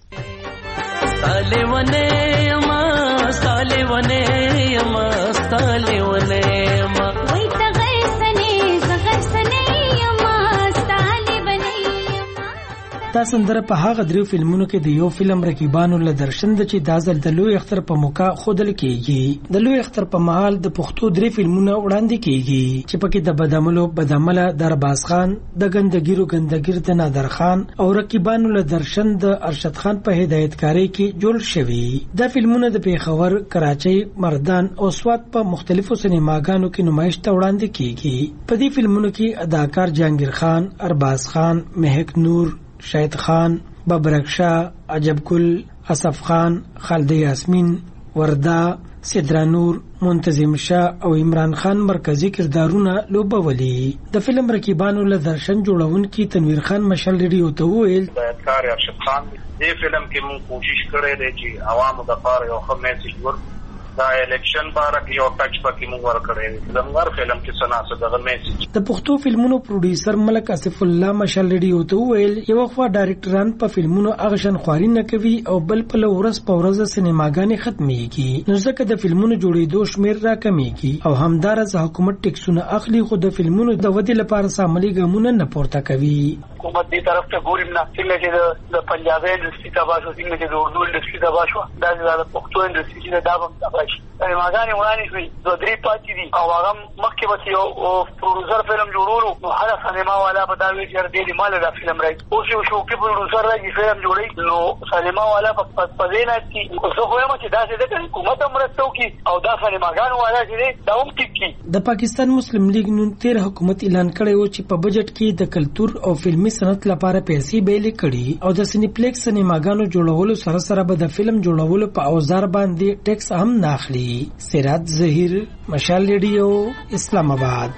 دا سندره په هغه دریو فلمونو کې د یو فلم رقیبانو له درشن د چې دازل د لوی اختر په موقع خودل کېږي. د لوی اختر په مهال د پښتو درې فلمونه وړاندې کېږي چې پکې د بدعمله درباز خان، د ګندګیر د نادر خان او رقیبانو له درشن د ارشد خان په هدایتکاری کې جوړ شوي. دا فلمونه د پیښور، کراچۍ، مردان او سوات په مختلفو سینماګانو کې نمایش ته وړاندې کېږي. په دې فلمونو کې اداکار جهانگیر خان، ارباز خان، مهک نور، شاهد خان، ببرک شاه، عجب گل، اصف خان، خالد یاسمین، وردا، سدرانور، منتظم شاه او عمران خان مرکزی کردارونه لوبولي. د فلم رقیبانو له درشن جوړونکي تنویر خان مشال ریډیو ته وویل کار ارشد خان دې فلم کې مون کوشش کړې ده چې عوامو د لپاره یو ښه میسج ورکړو. دا الیکشن باره کې یو ټچ پکې موږ ورکړی زموږ فلم کې سناسه دغه میسج. د پښتو فلمونو پروډوسر ملک اسف الله مشال ریډیو ته وویل یو خوا ډایرکټران په فلمونو اغشن خواري نه کوي او بل په ورځ په ورځ سینماګانې ختميږي، نو ځکه د فلمونو جوړېدو شمیر راکمېږي او همدارس حکومت ټیکسونه اخلي خو د فلمونو د ودې لپاره ساملي ګامونه نه پورته کوي. حکومت دې طرف ته ګورم نه څنګه چې د پنجابي انډستری تباہ شو، څنګه چې د اردو انډستری تباہ شو، دا د پښتو انډستری چې دا هم تباہ شي. سینماګانې وړاندې شوي دوه درې پاتې دي او هغه مخکې به یو پروډوسر فلم جوړولو نو هر سینما والا به دا وایي چې ډېر مال دا فلم راځي. اوس یو شوقي پروډوسر راځي فلم جوړوي نو سینما والا په دې نه کې زه خو یم چې داسې ده چې حکومت هم مرسته وکړي او دا سینماګانو والا چې دی دا هم ټیک کړي. د پاکستان مسلم لیگ نن 13 حکومت اعلان کړی و چې په بجټ کې د کلتور او فلمي صنعت لپاره پیسې بیلې کړي او د سینیپلیکس سینماګانو جوړولو سره سره به د فلم جوړولو په اوزار باندې ټیکس هم نه اخلي. سراج ظهیر مشال ریډیو اسلام آباد.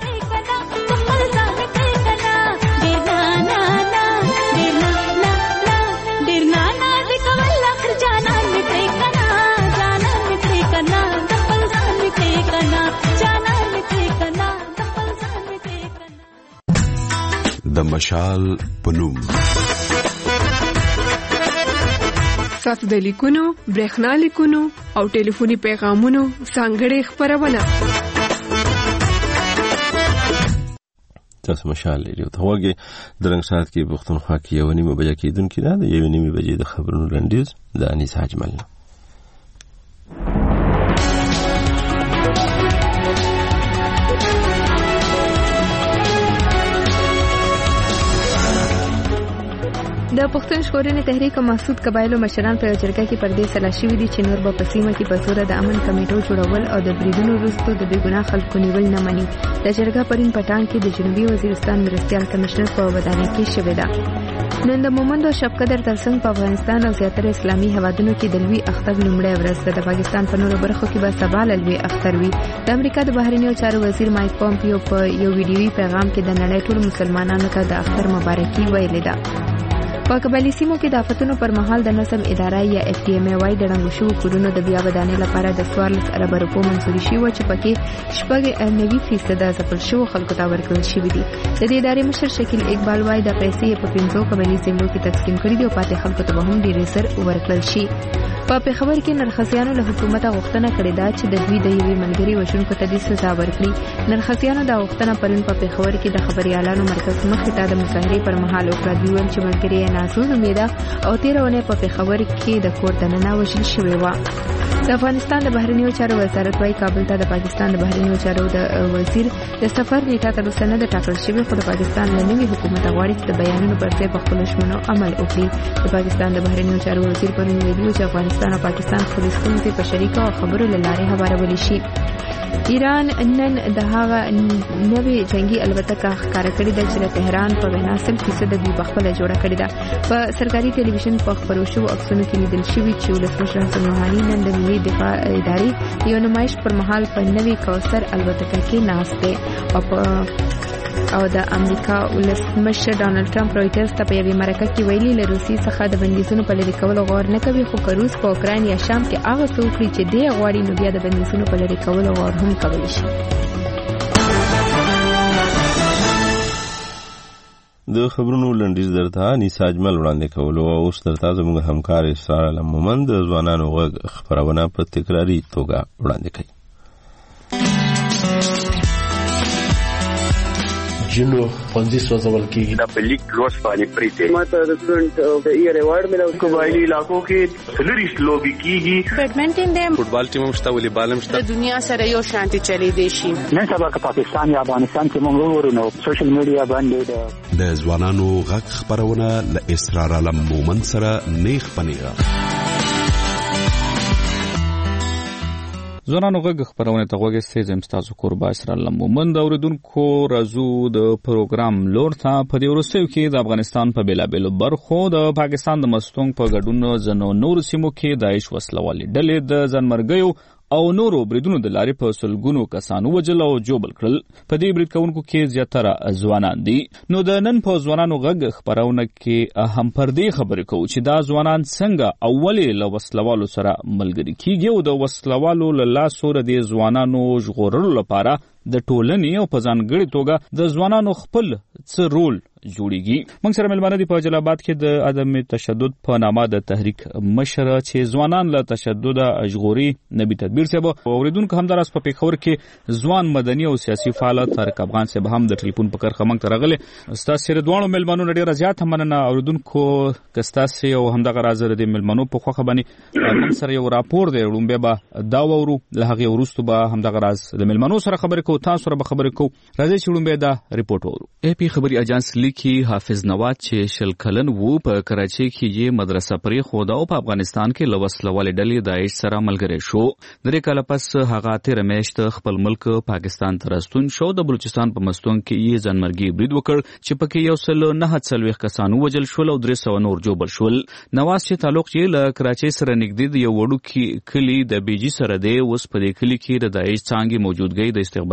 ډیر د مشال پنوم. تاسو د لیکونو، برېښنا لیکونو او ټلیفوني پیغامونو څنګه خبرونه تاسو مشال لري ته وګورئ د رنګ ساعت کې پښتونخوا کې یو نیمه بجې کېدونکې ده، د یو نیمه بجې د خبرونو لنډیز د انیس حاجمل. د پښتون ژغورنې تحریک محسود قبایلو مشران په جرګه کې پر دې سلا شوي دي چې نور به په سیمه کې په زور د امن کمیټو جوړول او د بریدونو وروسته د بې ګناه خلکو نیول نه مني. د جرګه پرین پټان کې د جنوبي وزیرستان مرستیال کمشنر په ودانۍ کې شوې ده. نن د مومند او شبقدر ترڅنګ په افغانستان او زیاتره اسلامي هیوادونو کې د لوی اختر لومړی ورځ ده. د پاکستان په نورو برخو کې به سبا لوی اختر وي. د امریکا د بهرنیو چارو وزیر مایک پومپیو په یو ویډیويي پیغام کې د نړۍ ټول مسلمانانو ته د اختر مبارکي ویلې ده. په قبایلي سیمو کې د آفتونو پر مهال د نظم اداره یا FDMA وايي د ړنګو شوو کورونو د بیا ودانۍ لپاره د 14 ارب روپو منظوري شوې چې پکې 90% ځپل شوو خلکو ته ورکړل شوې دي. د دې ادارې مشر شکیل اقبال وايي د پیسې په 500 قبایلي ضلعو کې تقسیم کړي دي او پاتې خلکو ته به هم ډېر زر ورکړل شي. په پیښور کې نرخسیانو له حکومت غوښتنه کړې ده چې د دوی د یوې ملګري وژونکو ته د سزا ورکړي. نرخسیانو د غوښتنه پرون په پیښور کې د خبريالانو مرکز مخې ته د مظاهرې پر مهال وکړه. دوی ویل چې ملګري یې ناسوز امیده او 13 اونۍ په پیښور کې د کور دننه وژل شوې وه. د افغانستان د بهرنیو چارو وزارت وايي کابل ته د پاکستان د بهرنیو چارو د وزیر د سفر نیټه تر اوسه نه ده ټاکل شوې، خو د پاکستان له نوي حکومت غواړي چې د بیانونو پر ځای په خپلو ژمنو عمل وکړي. د پاکستان د بهرنیو چارو وزیر پرون ویلي چې افغانستان او پاکستان خپلې ستونزې په شریکه او خبرو له لارې هوارولی شي. ایران نن د هغه نوې جنگي الوتکه ښکاره کړې ده چې د تهران په وینا 100% دوی په خپله جوړه کړې ده. په سرکاري ټلویزیون په خپرو شوو عکسونو کې لیدل شوي چې ولسمشر حسن روحاني نن د ملي دفاع ادارې یو نمایش پر مهال په نوې کوثر الوتکه کې ناست دی. او د امریکا ولسمشر ډانلډ ټرمپ رويټرز ته په یوې مرکه کې ویلي له روسي څخه د بندیزونو په لرې کولو غور نه کوي، خو که روس په اوکراین یا شام کې هغه څه وکړي چې دی غواړي نو بیا د بندیزونو په لرې کولو غور هم کولی شي. د خبرونو لنډیز درته انیس حاجمل وړاندې کولو او اوس درته زموږ همکار اسرار علم مومند د ځوانانو غږ خبرونه په تکراري توګه وړاندې کوي. جنو پنځه سوځول کېږي د پلیک روز باندې پریته ماته د سټډنټ ایئر ایوارډ ملو. قبایلی علاقو کې سلریش لوبي کیږي، بیډمنټن دی، فوټبال ټیم هم شته، والیبال هم شته. د دنیا سره یو شانتي چلی دی شي. نن سبا که پاکستان یا افغانستان کې موږ ورونو سوشل میډیا باندې د ځوانانو غږ خبرونه ل اسرار علم مومند سره نیخ پنیغه. ځوانانو غږ خبرونه ته غوږ سي زم تاسو قربا اسرار علم مومند اوریدونکو رازو د پروګرام لور ته په دې ورسېو کې د افغانستان په بیلابېلو برخو د پاکستان د مستونګ په ګډون ځنو نور سیمو کې داعش وسلوالي ډلې د ځنمرګیو او نورو بریدونو د لارې په سلګونو کسانو وجل او جوبل کړل. په دې برید کوونکو کې زیاتره ځوانان دي. نو د نن په ځوانانو غږ خبرونه کې هم پر دې خبرې کوو چې دا ځوانان څنګه اولې له وسلوالو سره ملګري کیږي او د وسلوالو له لاسو د ځوانانو ژغورلو لپاره د ټولنې او په ځانګړي توګه د ځوانانو خپل څه رول جوړیږي. موږ سره ملمانه دي په جلال آباد کې د عدم تشدد په نامه د تحریک مشر چې ځوانان له تشدد ژغوري نبی تدبیر صاحب اوریدونکو هم دراس په پیښور کې ځوان مدني او سیاسي فعال طارق افغان صاحب هم د ټلیفون په کرخه موږ ته راغلي. استاد سره دوه ملمانو ډیره زیات مننه اوریدونکو کستاسي او همدغه راځره د ملمانو په خوخه باندې موږ سره یو راپور دی رومبه به دا وورو له هغه ورستو به همدغه راز د ملمانو سره خبرې کوو تاسو سره به خبرې کوو. راځي چې رومبه دا ریپورت وورو. اے پی خبري اجانس کی حافظ نواد چې شل کلن وو په کراچي کې یې مدرسه پرې خوده او په افغانستان کې لوسلوالې ډلې داعش سره ملګری شو. درې کاله پس هغه تیر میاشت خپل ملک پاکستان ته راستون شو. د بلوچستان په مستون کې یې ځنمرګي برید وکړ چې پکې یو سل 940 کسانو وجل شول او 300 نور جوبل شول. نواز چې تعلق یې له کراچي سره نږدې د یو وړو کلی د بیجی سره دی. اوس په دې کلی کې د داعش څنګه موجودګۍ د استخباراتي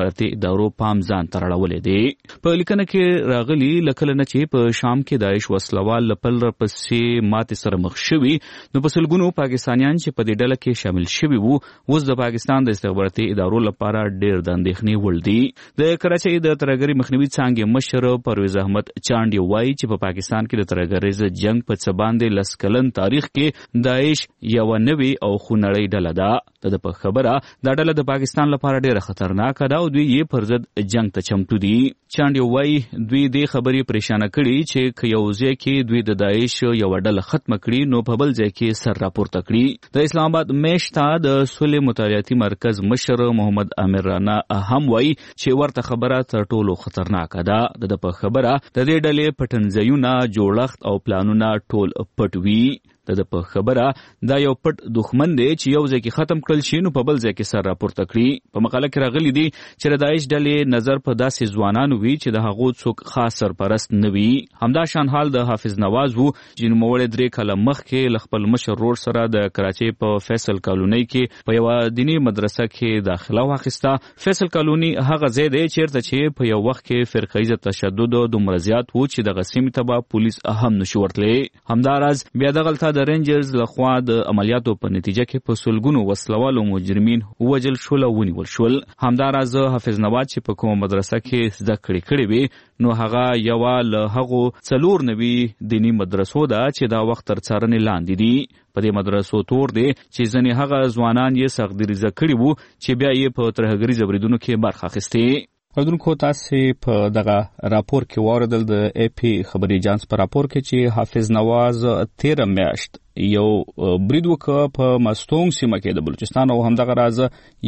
استخباراتي ادارو پام ځان ترړولې دي. په لیکنه کې راغلي لکه نه چې په شام کې داعش وسلوال لپل پسې ماته سره مخ شوي نو په سلګونو پاکستانیان چې په دې ډله کې شامل شوي وو اوس د پاکستان د استخباراتي ادارو لپاره ډېر د اندېښنې وړ دي. د کراچۍ د ترهګرۍ مخنیوي څانګې مشر پرویز احمد چانډي وایي چې په پاکستان کې د ترهګریز جنگ په څه باندې لس کلن تاریخ کې داعش یو نوې او خونړۍ ډله ده. د په خبره دا ډله د پاکستان لپاره ډېره خطرناکه ده او دوی یې پر ضد جنگ ته چمتو دي. چانډي وایي دوی دې خبرې پریشانه کړي چې که یو ځای کې دوی د داعش یو ډله ختم کړي نو په بل ځای کې سر راپورته کړي. د اسلام آباد میشته د صلح مطالعاتي مرکز مشر محمد امیر رانا هم وایي چې ورته خبره تر ټولو خطرناکه ده. د په خبره د دې ډلې پټنځایونه جوړښت او پلانونه ټول پټ وي. د په خبره دا یو پټ دښمن دی چې یو ځای کې ختم کړل شي نو په بل ځای کې سر راپورته کړي. په مقاله کې راغلي دي چې د داعش ډلې نظر په داسې ځوانانو وي چې د هغو څوک خاص سرپرست نه وي. همدا شان حال د حافظ نواز وو چې نوموړی 3 کاله مخکې له خپل مشر ورور سره د کراچۍ په فیصل کالونۍ کې په یوه دیني مدرسه کې داخله واخیسته. فیصل کالونۍ هغه ځای دی چیرته چې په یو وخت کې فرقه‌ایزه تشدد دومره زیات وو چې دغه سیمې ته به پولیس هم نشو ورتلی. همداراز بیا دغلته د رینجرز لخوا د عملیاتو په نتیجه کې په سلګونو وسلوالو مجرمین ووژل شول او ونیول شول. همداراز حافظ نواز چې په کومه مدرسه کې زده کړې وي نو هغه یوه له هغو 4 دیني مدرسو ده چې دا وخت تر څارنې لاندې دي. په دې مدرسو تور دی چې ځینې هغه ځوانان یې سختګریزه کړي وو چې بیا یې په ترهګریزه بریدونو کې برخه اخیستې. اوردونکو تاسو په دغه راپور کې واردل د اي پی خبري اجانس په راپور کې چې حافظ نواز 13 میاشت یو برید وکړ په مستونګ سیمه کې د بلوچستان او همدغه راز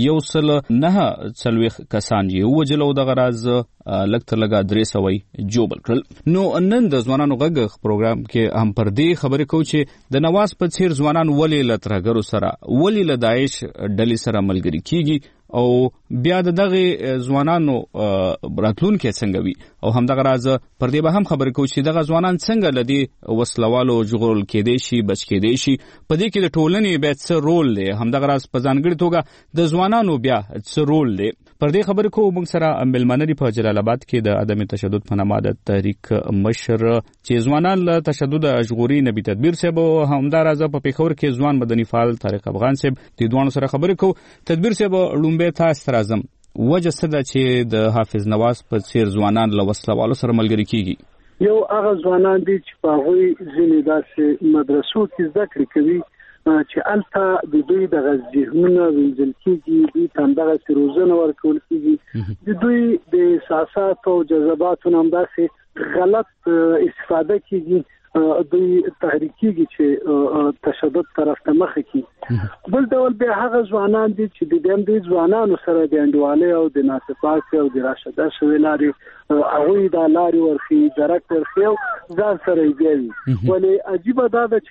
109 کسان یې وژل او دغه راز لږ تر لږه 300 جوبل کړل. نو نن د ځوانانو غږ پروګرام کې هم پر دې خبرې کوو چې د نواز په څیر ځوانان ولې له ترهګرو سره ولې له داعش ډلې سره ملګري کیږي او بیا دغه ځوانانو راتلونکي څنګه وي او همدغه راز پر دې به هم خبرې کوو چې دغه ځوانان څنګه لدی وسلوالو جوړول کېدې شي بچ کېدې شي. په دې کې د ټولنې به څه رول دی همدغه راز په ځانګړي توګه د ځوانانو بیا څه رول دی. پر دې خبرې کوو موږ سره ملمنري په جلال آباد کې د عدم تشدد په نامه د تحریک مشر چې ځوانان له تشدد ژغوري نبی تدبیر صاحب او همدغه راز په پیښور کې ځوان مدني فعال طارق افغان صاحب د دوه سره خبرې کوو. تدبیر صاحب لومبه تاسو راځم وجه څه ده چې د حافظ نواز په څیر ځوانان له وسلوالو سره ملګري کیږي؟ یو هغه ځوانان دي چې په هغوی ځینې داسې مدرسو کې زده کړې کوي چې هلته د دوی دغه ذهنونه وینځل کېږي، دوی ته همدغسې روزنه ورکول کېږي، د دوی د احساساتو او جذباتو نه همداسې غلط استفاده کېږي، دوی تحریک کېږي چې تشدد طرف ته مخه کړي. بل ډول بیا هغه ځوانان دي چې د دې ځوانانو سره د انډوالۍ او د ناڅاپي او د راشده شوې لارې هغوی دا لارې ورښي، درک ورښي او ځان سره یې بیاوي. ولې عجیبه دا ده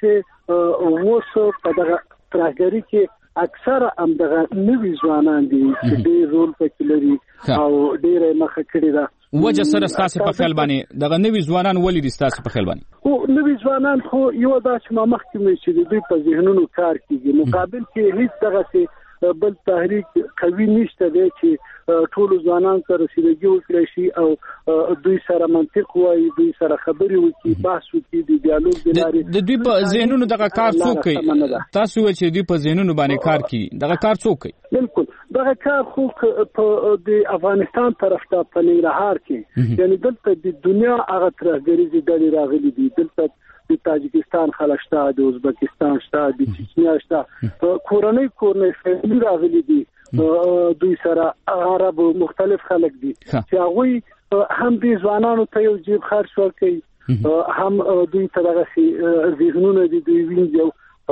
چې اوس په دغه ترهګرۍ کې اکثره همدغه نوي ځوانان دي چې ډېر رول پکې لري او ډېره مخه کړې ده. وجه سره ستاسو په خیال باندې دغه نوي ځوانان ولې دي ستاسو په خیال باندې؟ خو نوي ځوانان خو یو دا چې ما مخکې مې چې دوی په ذهنونو کار کېږي، مقابل کې هیڅ دغسې بل تحریک قوي نشته دی چې ټولو ځوانانو ته رسیدګي وکړی شي او دوی سره منطق وایي، دوی سره خبرې وکړي، بحث وکړي، د ډیالوګ د لارې د دوی په ذهنونو دغه کار څوک کوي؟ تاسو وایئ چې دوی په ذهنونو باندې کار کوي، دغه کار څوک کوي؟ بالکل دغه کار خو په د افغانستان طرف ته په ننګرهار کې یعنی دلته د دنیا هغه ترهګریزې ډلې راغلي دي، دلته د تاجکستان خلک شته، د ازبکستان شته، د چچنیا شته، کورنۍ فیملی راغلي دي، دوی سره عرب مختلف خلک دي چې هغوی هم دې ځوانانو ته یو جیب خرڅ ورکوي، هم دوی ته دغسې ذهنونه دي دوی وینځي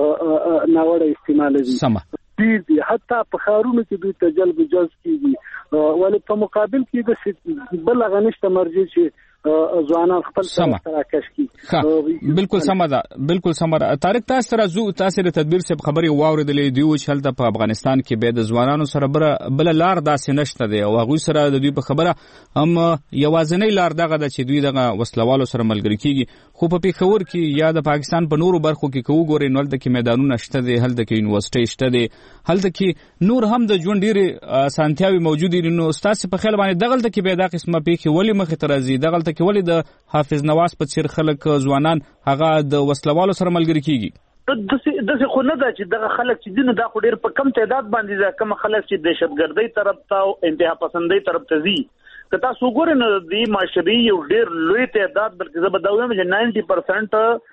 او ناوړه استعمالوي ډېر دي، حتی په ښارونو کې دوی ته جلب جذب کېږي. ولې په مقابل کې داسې بل هغه نشته مرجع چې ځوانان خپل سره کش کی. بالکل سم ده، بالکل سم ده. طارق تاسو سره زو تاسو د تدبیر صاحب خبري واوریدلې دی چې هلته په افغانستان کې به د ځوانانو سره بل لار داسې نشته دی او هغه سره د دوی په خبره هم یوازنۍ لار دغه د چې دوی دغه وسلوالو سره ملګری کیږي. خو په پیښور کې یا د پاکستان په نورو برخو کې کوو ګورې نو هلته کې میدانونه شته دي، هلته کې یونیورسيټي شته دي، هلته کې نور هم د ژوند ډېرې اسانتیاوې موجودې دي. نو ستاسو په خیال باندې دغلته کې به دا قسمه پیښې ولې مخې ته راځي؟ دغلته کې ولې د حافظ نواز په څیر خلک ځوانان هغه د وسلوالو سره ملګري کیږي؟ دغه خو نه ده چې دغه خلک چې دین دا خو ډیر په کم تعداد باندې ده. کوم خلک چې دهشتګردۍ طرف ته او انتها پسندۍ طرف ته ځي، که تاسو ګورئ نو د معاشري یو ډیر لوی تعداد، بلکې زه به دا وایم چې 90%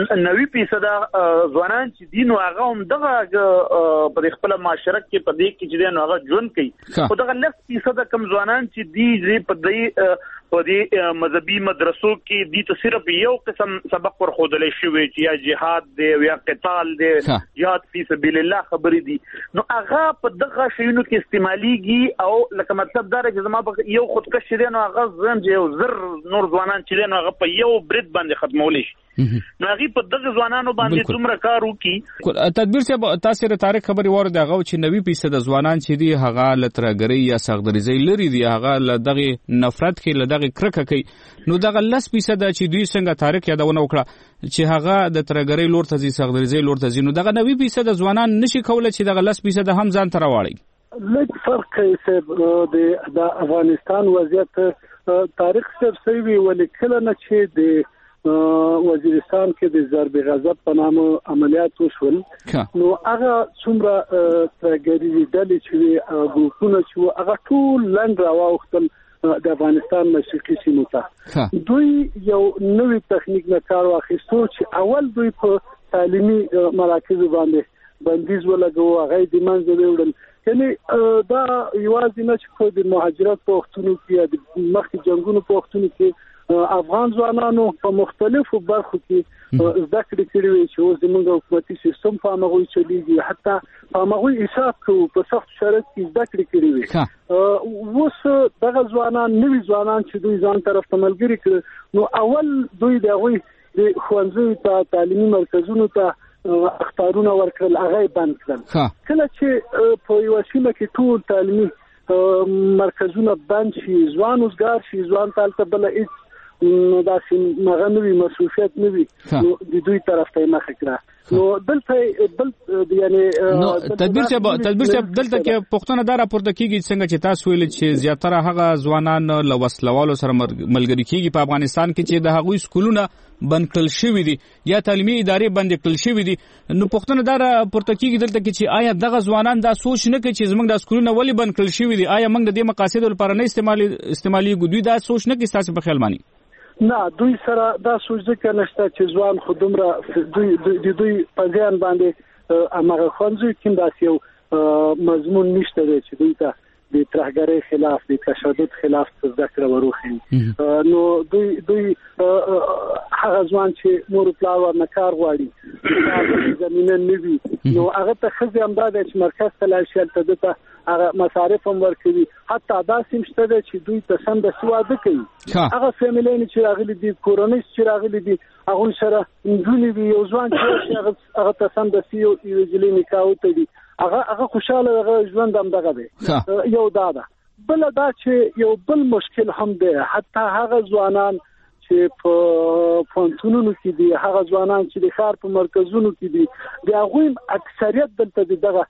90% ځوانان چې دین او هغه هم دغه په خپل معاشره کې په دې کې چې دین هغه ژوند کوي. خو دغه 10% کم ځوانان چې دی په دې مذهبي مدرسو کې دي ته صرف یو قسم سبق ورخودل شوی چې یا جهاد دی یا قتال دی، جهاد فی سبیل الله خبرې دي. نو هغه په دغه شیونو کې استعماليږي او لکه مطلب دا چې زما په یو خودکش دی نو هغه زم چې یو زر نور ځوانان چې نو هغه په یو برید باندې ختمول شي. نو هغه په دغه ځوانانو باندې څومره کار وکړي. تدبیر صاحب تاسو ر تاریخ خبري ورده هغه چې 90% ځوانان چې دي هغه لترګری یا سغدریزي لري دي، هغه لدغه نفرت کې لدغه کرکه کوي. نو دغه 10% چې دوی څنګه تاریخ یادونه وکړه چې هغه د ترګری لور ته ځي، سغدریزي لور ته ځي، نو دغه 90% ځوانان نشي کولای چې دغه 10% هم ځان ته راوړي. لږ فرق کوي د افغانستان وضعیت تاریخ سره سوي ولیکل نه چې د وزیرستان کې د ضرب غضب په نامه عملیات وشول. نو هغه څومره ترګری ډلې چې ګروپونه چې هغه ټول لند راوختل د افغانستان مشرقي سیمو ته. دوی یو نوې تخنیک نه کار واخیستو چې اول دوی په تعلیمي مراکزو باندې بندیز ولګو، هغه د منځ وړل. یعنی دا یوازې نه چې په د مهاجرت په وختونو کې د مخکې جنگونو په وختونو کې افغان ځوانانو په مختلفو برخو کې زده کړې کړې وي چې اوس زموږ حکومتي سیستم په هغه چلیږي، حتی په هغه حساب کې په سخت شرایط کې زده کړې کړې وي. اوس دغه ځوانان نوي ځوانان چې دوی ځان طرف ته ملګري کړي، نو اول دوی د هغوی د ښوونځیو ته تعلیمي مرکزونو ته اختارونه ورکړل، هغه بند کړل. کله چې په یو سیمه کې ټول تعلیمي مرکزونه بند شي، ځوان اوسګار شي، ځوان تالته بل هیڅ نو دا چې مغنوي مصروفیت نه وي، نو د دوی طرف ته مخه کړه. نو دلته بل یعنی تدبیر صاحب دلته کې پښتون دا راپورته کیږي څنګه چې تاسو ویل چې زیاتره هغه ځوانان له وسلوالو سره ملګری کیږي په افغانستان کې چې د هغوی سکولونه بند کړل شوی دي یا تعلیمي ادارې بند کړل شوی دي. نو پښتون دا راپورته کیږي دلته کې چې آیا دغه ځوانان دا سوچ نه کوي چې زموږ د سکولونه ولې بند کړل شوی دي؟ آیا موږ د دې مقاصد لپاره نه استعمالي دوی دا سوچ نه کوي؟ تاسو په خیال باندې نه، دوی سره دا سوچ ځکه نشته چې ځوان خودمره دوی په ځان باندې امغه خنځو کې داسې یو مضمون نشته چې دوی ته د ترهګرۍ خلاف، د تشدد خلاف زده کړه وروخي. نو دوی هغه ځوان چې نور پلان ورنه کار غواړي زمينه نوي، نو هغه ته خزي هم دا چې مرکز ته لاړ شي، ته دته هغه مصارف هم ورکوي. حتی دا سیمشته ده چې دوی ته سم د سواده کوي. هغه فامیلین چې راغلي دي، کورنۍ چې راغلي دي، هغه سره نجونې وي، یو ځوان چې هغه ته سم د سیو یوځلې نکاح وتړي، هغه خوشاله هغه ژوند هم دغه دی. یو دا ده. بل دا چې یو بل مشکل هم دی، حتی هغه ځوانان چې په پونتونونو کې دي، هغه ځوانان چې د ښار په مرکزونو کې دي، د هغوی اکثریت دلته دغه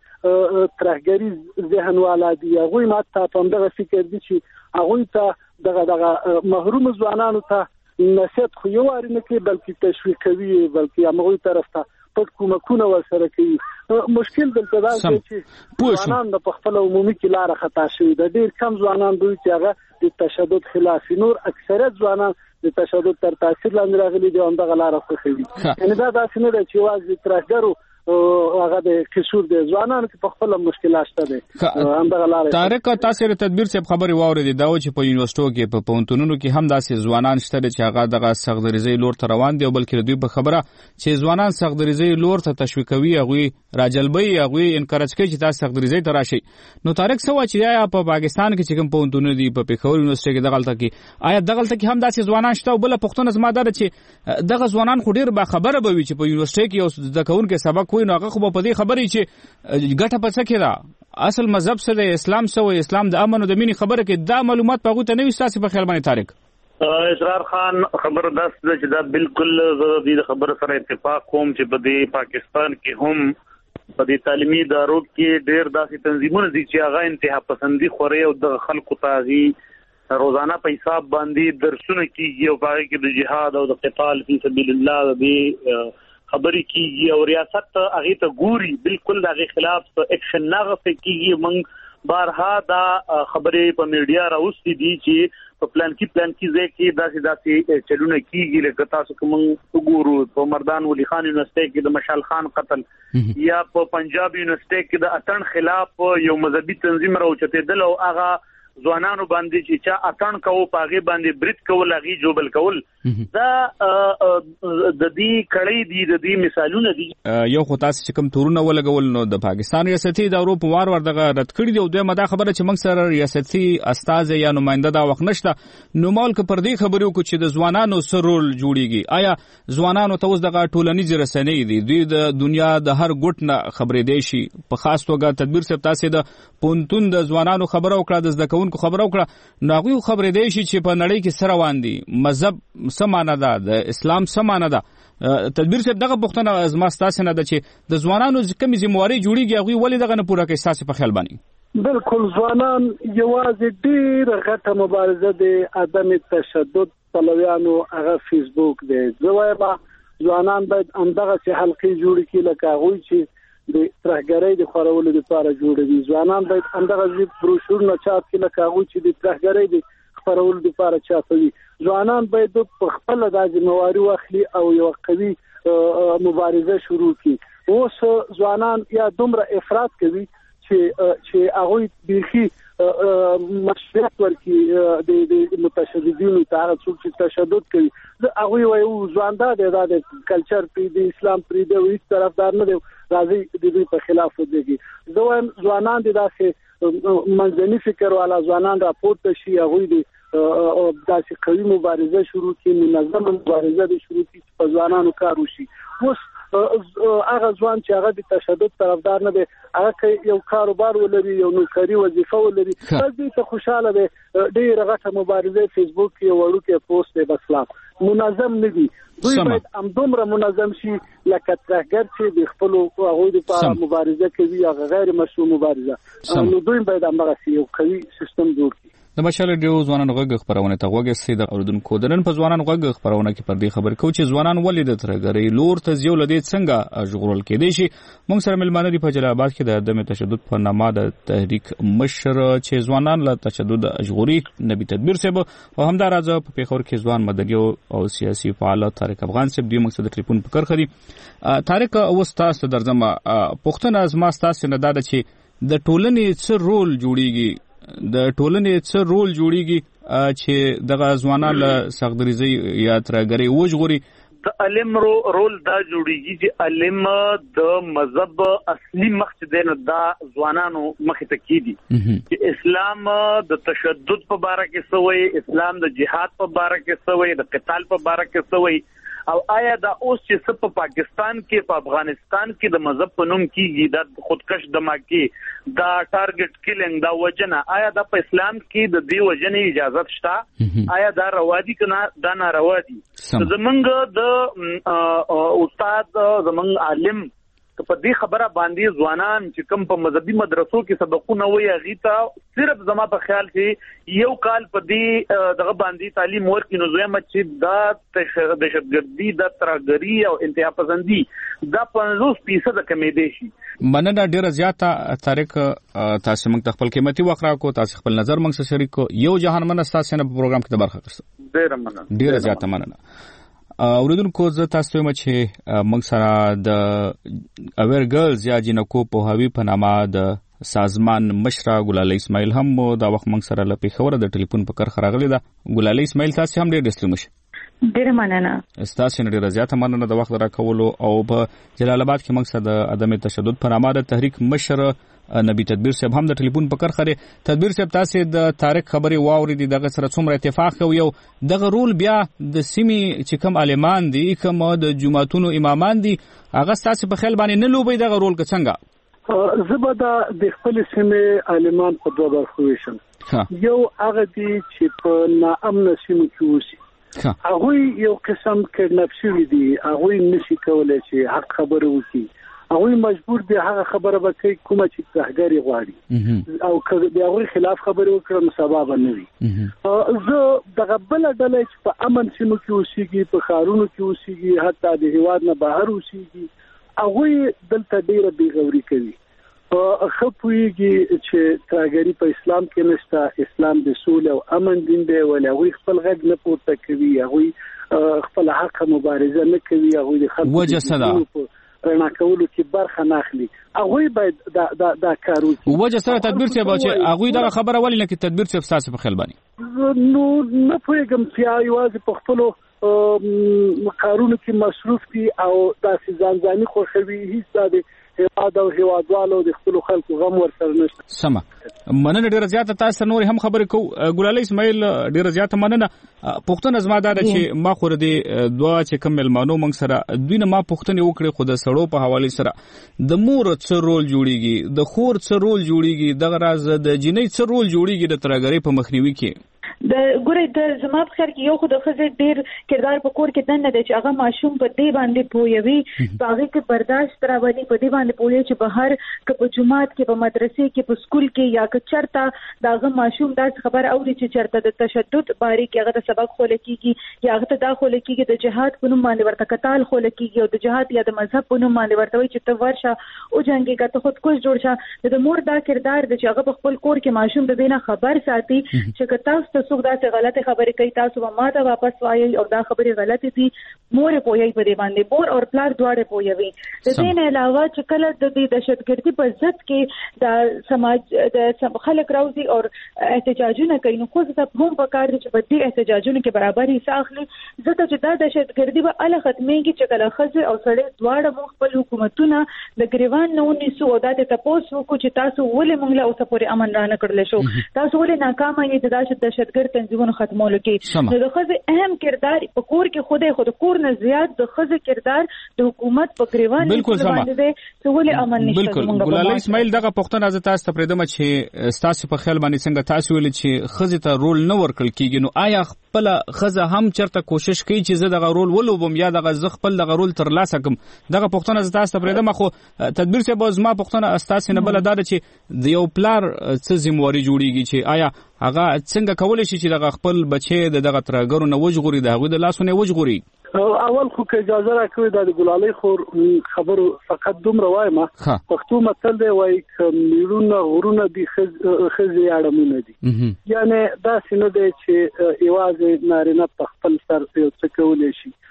ترهګری ذهن والا دي. هغوی ماته په دغه فکر دي چې هغوی ته دغه محروم ځوانانو ته نصیحت خو یو اړ نه کوي، بلکې تشویق کوي، بلکې هغوی طرف ته پټ کومکونه ورسره کوي. مشکل دلته دا دی چې ځوانان په خپل عمومي کې لار خطا شوی د ډیر کم ځوانان دوی چې هغه د تشدد خلاف، نور اکثریت ځوانان د تشدد تر تاثیر لاندې راغلي دي، هم دغه لار خوښوي. یعنی دا داسې نه ده چې واځي ترهګرو هغه د قصور د ځوانانو په خپل مشکلات شته دي. همدغه لار طارق تاسو ر تدبیر صاحب خبري واورېدي دا چې په یونیورسيټو کې په پونتونونو کې هم داسې ځوانان شته چې هغه دغه سغدریزي لور ته روان دي، او بلکې دوی په خبره چې ځوانان سغدریزي لور ته تشویقوي، هغه راجلبي، هغه انکریج کوي چې تاسو سغدریزي ته راشي. نو طارق سوا چې یا په پاکستان کې چې کوم پونتونه دي په پیښور یونیورسيټي کې دغلته کې آیا دغلته کې هم داسې ځوانان شته؟ او بل پښتون زما دا چې دغه ځوانان خو ډیر با خبره بوي چې په یونیورسيټي کې یو ځکهون کې سبق وي، نو هغه خو په دې خبرې چې ګټه پڅ کې دا اصل مذهب څه دی، اسلام څه وایي، اسلام د امن او د مینې خبره کې دا معلومات په هغوی ته نه وي. ستاسو په خیال باندې طارق؟ اسرار خان خبر داس چې دا بالکل د خبر سره اتفاق کوم چې په دې پاکستان کې هم په دې تعلیمي ادارو کې ډېر داسې تنظیمونه دي چې هغه انتها پسندي خوري او د خلکو تاغي روزانه په حساب باندې درسونه کیږي او هغه کې د جهاد او د قتال فی سبیل الله د خبرې کیږي او ریاست هغه ته ګوري بالکل دغه خلاف اکشن نه غوښتي کیږي. موږ بارها دا خبرې په میډیا راوستي دي چې په پلان کې ځکه داسې چلونه کیږي لکه تاسو کوم وګورو په مردان ولی خان یونیورسيټي کې د مشال خان قتل یا په پنجاب یونیورسيټي کې د اتن خلاف یو مذهبي تنظیم راوچتېدل او هغه ځوانانو باندې چې چا اتن کوو پاغي باندې برید کول هغه جوبل کول دا د دې کړي دي د دې مثالونه دي. یو خو تاسو چې کوم تورونه ولګول نو د پاکستان ریاستي ادارو په وار دغه رد کړی دی او دوی مدا خبره چې موږ سره ریاستي استاد یا نماینده دا وخت نشته. نو مال ک پر دې خبرو کو چې د ځوانانو سره رول جوړیږي آیا ځوانانو ته اوس دغه ټولنیز رسنۍ دي دوی د دنیا د هر ګټ نه خبرې دی شي په خاص توګه تدبیر سره تاسو د پونتون د ځوانانو خبرو کړه د ځکونکو خبرو کړه ناغوی خبرې دی شي چې په نړۍ کې سره وان دي مذهب سمانه ده د اسلام سمانه ده. تدبیر صاحب دغه پوښتنه از ما ستاسو نه ده چې د ځوانانو کومې ذمہواری جوړیږي هغه ولې دغه نه پوره کوي تاسو په خیال باندې؟ بالکل ځوانان یوازې ډېر غټه مبارزه د عدم تشدد پلویانو هغه فیسبوک دی. زه وایم ځوانان باید همدغه حلقې جوړ کړي لکه هغوی چې د ترهګرۍ د خورولو لپاره جوړوي. ځوانان باید همدغه بروشورونه چاپ کړي لکه هغوی چې د ترهګرۍ د خورولو لپاره چاپوي. ځوانان باید په خپل د ذمہواری واخلي او یو قوي مبارزه شروع کړي. اوس ځوانان یا دومره افراط کوي چې هغوی بيخي مشروعیت ورکړي د متشددینو ته هغه څوک چې تشدد کوي هغوی وایي ځواندا د کلچر پری د اسلام پری د هیڅ طرفدار نه دی راځي د دې په خلاف ودرېږي. زه وایم ځوانان د داسې منځني فکر والا ځوانان راپورته شي هغوی د داسې قوي مبارزه شروع کړي منظم مبارزه د شروع کړي په ځوانانو کار وشي. اوس هغه ځوان چې هغه د تشدد طرفدار نه دی هغه یو کاروبار ولري یو نوکری وظیفه ولري دې ته خوشاله دی ډېر غټه مبارزه فیسبوک کې وړوکې پوسټ دی بس منظم نه دي. دوی باید همدومره منظم شي لکه ترهګر چې د خپلو هغوی لپاره مبارزه کوي هغه غیر مشروع مبارزه نو دوی باید همدغسې یو قوي سیستم جوړ کړي. د مشال ډیو ځوانانو غږ خبرونه ته غوږ سي د اوردونکو درن په ځوانانو غږ خبرونه کې پر دې خبر کو چې ځوانان ولې د ترګری لور ته زیو لدی څنګه ژغورل کېدي شي. موږ سره ملمانه دی په جلال آباد کې د عدم تشدد په نامه د تحریک مشر چې ځوانان له تشدد ژغوري نبی تدبیر صاحب او همدا راځه په پیښور کې ځوان مدني او سیاسي فعال طارق افغان صاحب دی مقصد ټلیفون په کار خري. طارق اوستاس درځم پښتون از ما ستاسو نه دا چې د ټولنې څه رول جوړیږي د ټولنې څه رول جوړیږي چې دغه ځوانان له سختدریزي یا ترګری وژغوري. د علم رول دا جوړیږي چې علم د مذهب اصلي مقصد نه دا ځوانانو مخې ته کیدي چې اسلام د تشدد په باره کې سوی اسلام د جهاد په باره کې سوی د قتال په باره کې سوی او آیا دا اوس چې په پاکستان کې په افغانستان کې د مذهب په نوم کېږي د خودکش دماغي دا ټارګټ کیلینګ دا وجنه آیا دا په اسلام کې د دې وجنې اجازه شته؟ آیا دا روا دي کنه دا ناروا دي؟ زمونږ د استاد زمونږ عالم په دې خبره باندې ځوانان چې کوم په مذهبي مدرسو کې سبقونه وایي هغه ته صرف زما په خیال کې یو کال په دې دغه باندې تعلیم ورکړي نو زما چې دا دهشتګردي د ترګری او انتها پسندي دا 50% کمیدي شي. مننه ډیره زیاته طارق تاسو موږ خپل قیمتي وخت راکو تاسو خپل نظر موږ سره شریک کو یو جهان من تاسو نه په پروګرام کې برخه کړو ډیره زیاته مننه. اوریدونکو زه تاسو ته چې موږ سره د اویر ګرلز یا جنکو په هوی په نامه د سازمان مشره ګلالي اسماعیل هم دا وخت موږ سره له پیښور د ټلیفون په کار خراغلی ده. ګلالي اسماعیل تاسو هم ډېر دسلو مشه ډېر مننه تاسو نه ډېر زیاته مننه د وخت راکولو او په جلال آباد کې موږ سره د عدم تشدد په نامه د تحریک مشر نبی تدبیر صاحب هم د ټلیفون په کار خره. تدبیر صاحب تاسو د تاریخ خبري واوري دغه سره څومره اتفاق کوي یو دغه رول بیا د سیمي چې کوم عالمان دي کوم د جمعتونو امامان دي هغه تاسو په خیال باندې نه لوبي دغه رول څنګه؟ زبدا د خپل سیمه عالمان په دوه برخو ویشم. یو هغه دي چې په ناامن سیمه کې اوسي هغه یو قسم کډناپ شوی دي هغه نشي کولای چې حق خبره وکړي هغه مجبور دي هغه خبره به کوي کومه چې ترهګری غواړي او که د هغه خلاف خبره وکړي نو سبب نه وي زه دغه بل ډله چې په امن سیمو کې اوسېږي په ښارونو کې اوسېږي حتی د هیواد نه بهر اوسېږي هغه دلته ډیره بیغوري کوي خپويږي چې ترهګری په اسلام کې نشته اسلام د سولې او امن دین دی ولې هغه خپل غږ نه پورته کوي هغه خپل حق مبارزه نه کوي هغه د خلکو وجه صدا رڼا کولو کې برخه نه اخلي هغه باید دا کارو وجه سره تدبیر څه به چې هغه دا خبره ولې نه کې تدبیر څه تاسو په خیال باندې نو نه پوهیږم چې یوازې په خپل کارونو کې مصروف دي او داسې ځانځاني خوښوي هیڅ د هیواد او هیوادوالو د خپل خلکو غم ورسره نشته. سمه مننه ډیره زیاته تاسو نور هم خبرې کو ګلالي اسماعیل ډیره زیاته مننه. پښتون ازما دا چې ما خور دي دوا چې کوم ملمانو موږ سره دوی نه ما پښتنه وکړي خو د سړو په حواله سره د مور څه رول جوړیږي د خور څه رول جوړیږي د غراز د جنۍ څه رول جوړیږي د ترګری په مخنیوي کې د ګورې د زما په خیر کې یو خو د خزر ډیر کردار په کور کې دنه دی چې هغه ماشوم په دې باندې پویوي باغې کې برداشت راوړي په دې باندې پوي چې بهر ک په جماعت کې په مدرسې کې په سکول کې یا ک چرته داغه ماشوم دا خبر اوري چې چرته د تشدد باره کې هغه سبق خول کېږي یا هغه ته دا خول کېږي د جهاد په نوم باندې ورته قتال خول کېږي او د جهاد یا د مذهب په نوم باندې ورته وي چې ته ورشه او جنگي ګټه خود کوش جوړ شه د مور دا کردار د چې هغه په خپل کور کې ماشوم د دینه خبر ساتي چې تاسو ته څوک دا غلطه خبرې کوي تاسو ما ته واپس وایي او دا خبرې غلطه دي مور پوي په دې باندې مور او پلار دواړه پوي د دې نه علاوه چې کله د دهشتګردي په ضد کې د سماج د خلک راوځي او احتجاجونه کوي نو خو ځکه هم په کار دي چې په دې احتجاجونو کې برابرۍ ساخلي ځکه چې دا دهشتګردي به ال ختميږي چې کله خزه او سړی دواړه مخ خپل حکومتونه د ګریوان نه ونیسو او د تاسو کو چې تاسو ولې موږ له اوسه پورې امن را نه کړل شو تاسو ولې ناکامه یې د دهشتګرد تنظیمونو ختمولو کې نو د خزه اهم کردار په کور کې خود کور نه زیات د خزه کردار د حکومت په ګریوان باندې دی چې ولې امن نشته بالکل ګلالي اسماعیل دغه پښتون از تاسو ته پرېدم چې تاسو په خیال باندې څنګه تاسو ویل چې خزه ته رول نه ورکړل کیږي نو آیا خپل خزه هم چرته کوشش کوي چې زه دغه رول ولوبم یا دغه ز خپل دغه رول تر لاسه کوم دغه پښتون از تاسو ته پرېدم خو تدبیر څه به زما پښتون استاسي نه بل دا چې د یو پلار څه ذمہواری جوړیږي چې آیا هغه څنګه کولای شي چې دغه خپل بچي دغه ترګرو نه وجغوري دغه د لاسونه وجغوري اول خو که اجازه راکوي د ګلالي خور خبرو فقط دومره وایم پښتو متل دی وای میرونه غرونه دي خزي اړمونه دي یعنی دا سینه دی چې ایواز نارینه په خپل سر یو څه کولای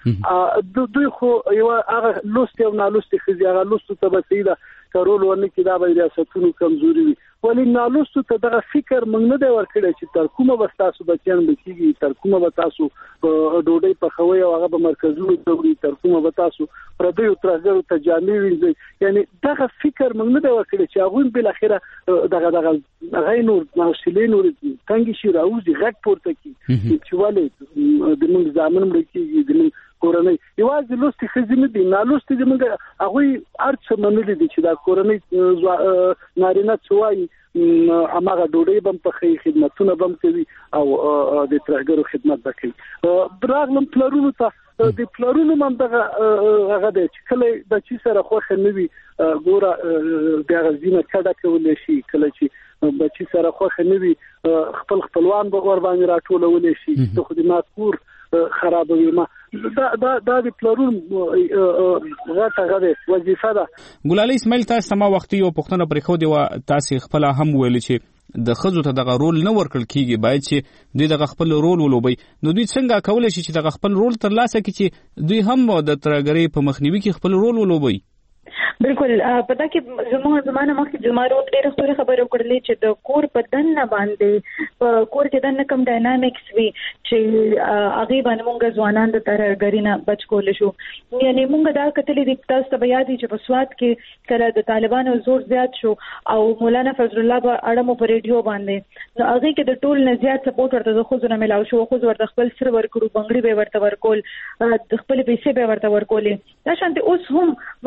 شي دوی خو یو هغه لوست او نالوست خزي هغه لوست ته بسیده کارول ورنه کې دا به ریاستونو کمزوري وي ولی نالوستو ته دغه فکر موږ نه دی ورکړی چې تر کومه به تاسو بچیان بچیږي تر کومه به تاسو ډوډۍ پخوي او هغه به مرکزونو ته وي تر کومه به تاسو پردیو ترګرو ته جامې وینځي یعنی دغه فکر موږ نه دی ورکړی چې هغه بل اخره دغه غینور نوښلینو څنګه شي راوځي غټ پورته کی چې ولې د موږ ځامن مړکیږي د کورنۍ یوازې لوستي خزینه دي نالوستي دي موږ هغه ارڅ منلي دي چې دا کورنۍ نارینه څوای اماغه ډوډۍ بم په خدمتونه بم کوي او د ترګرو خدمت وکړي براغلم پلرونو ته د پلرونو من دغه هغه د کله د چی سره خوخه نوي ګوره د غزینه کډه کولې شي کله چې بچی سره خوخه نوي خپل خپلوان به ور باندې راټولولې شي د خدمات کور خرابوي ما دا د پلرون غټه وظیفه ده. ګلالي اسماعیل تاسو ما وختي یو پښتنه پرې خو دی و تاسو خپل هم ویل چې د خزو ته دغه رول نه ورکړل کیږي باید چې دوی دغه خپل رول ولوبي نو دوی څنګه کولای شي چې دغه خپل رول تر لاسه کړي چې دوی هم د ترګری په مخنیوي کې خپل رول ولوبي بالکل پتا کې زمانه مخکې زمارو ډېر څه خبرې وکړلې چې د کور په دنه باندې په کور کې دنه کم ډاینامیکس وي چې هغه باندې موږ ځوانان د ترګرینا بچ کول شو یعنی موږ دا کتلې د تاسو ته بیا دي چې په سواد کې کله د طالبانو زور زیات شو او مولانا فضل الله په اړه په ریډیو باندې نو هغه کې د ټول نه زیات سپورټ ورته د خوځونه ملاو شو خو ورته خپل سر ورکړو بنگړي به ورته ورکول د خپل پیسې به ورته ورکولې دا شانتي اوس هم موږ کور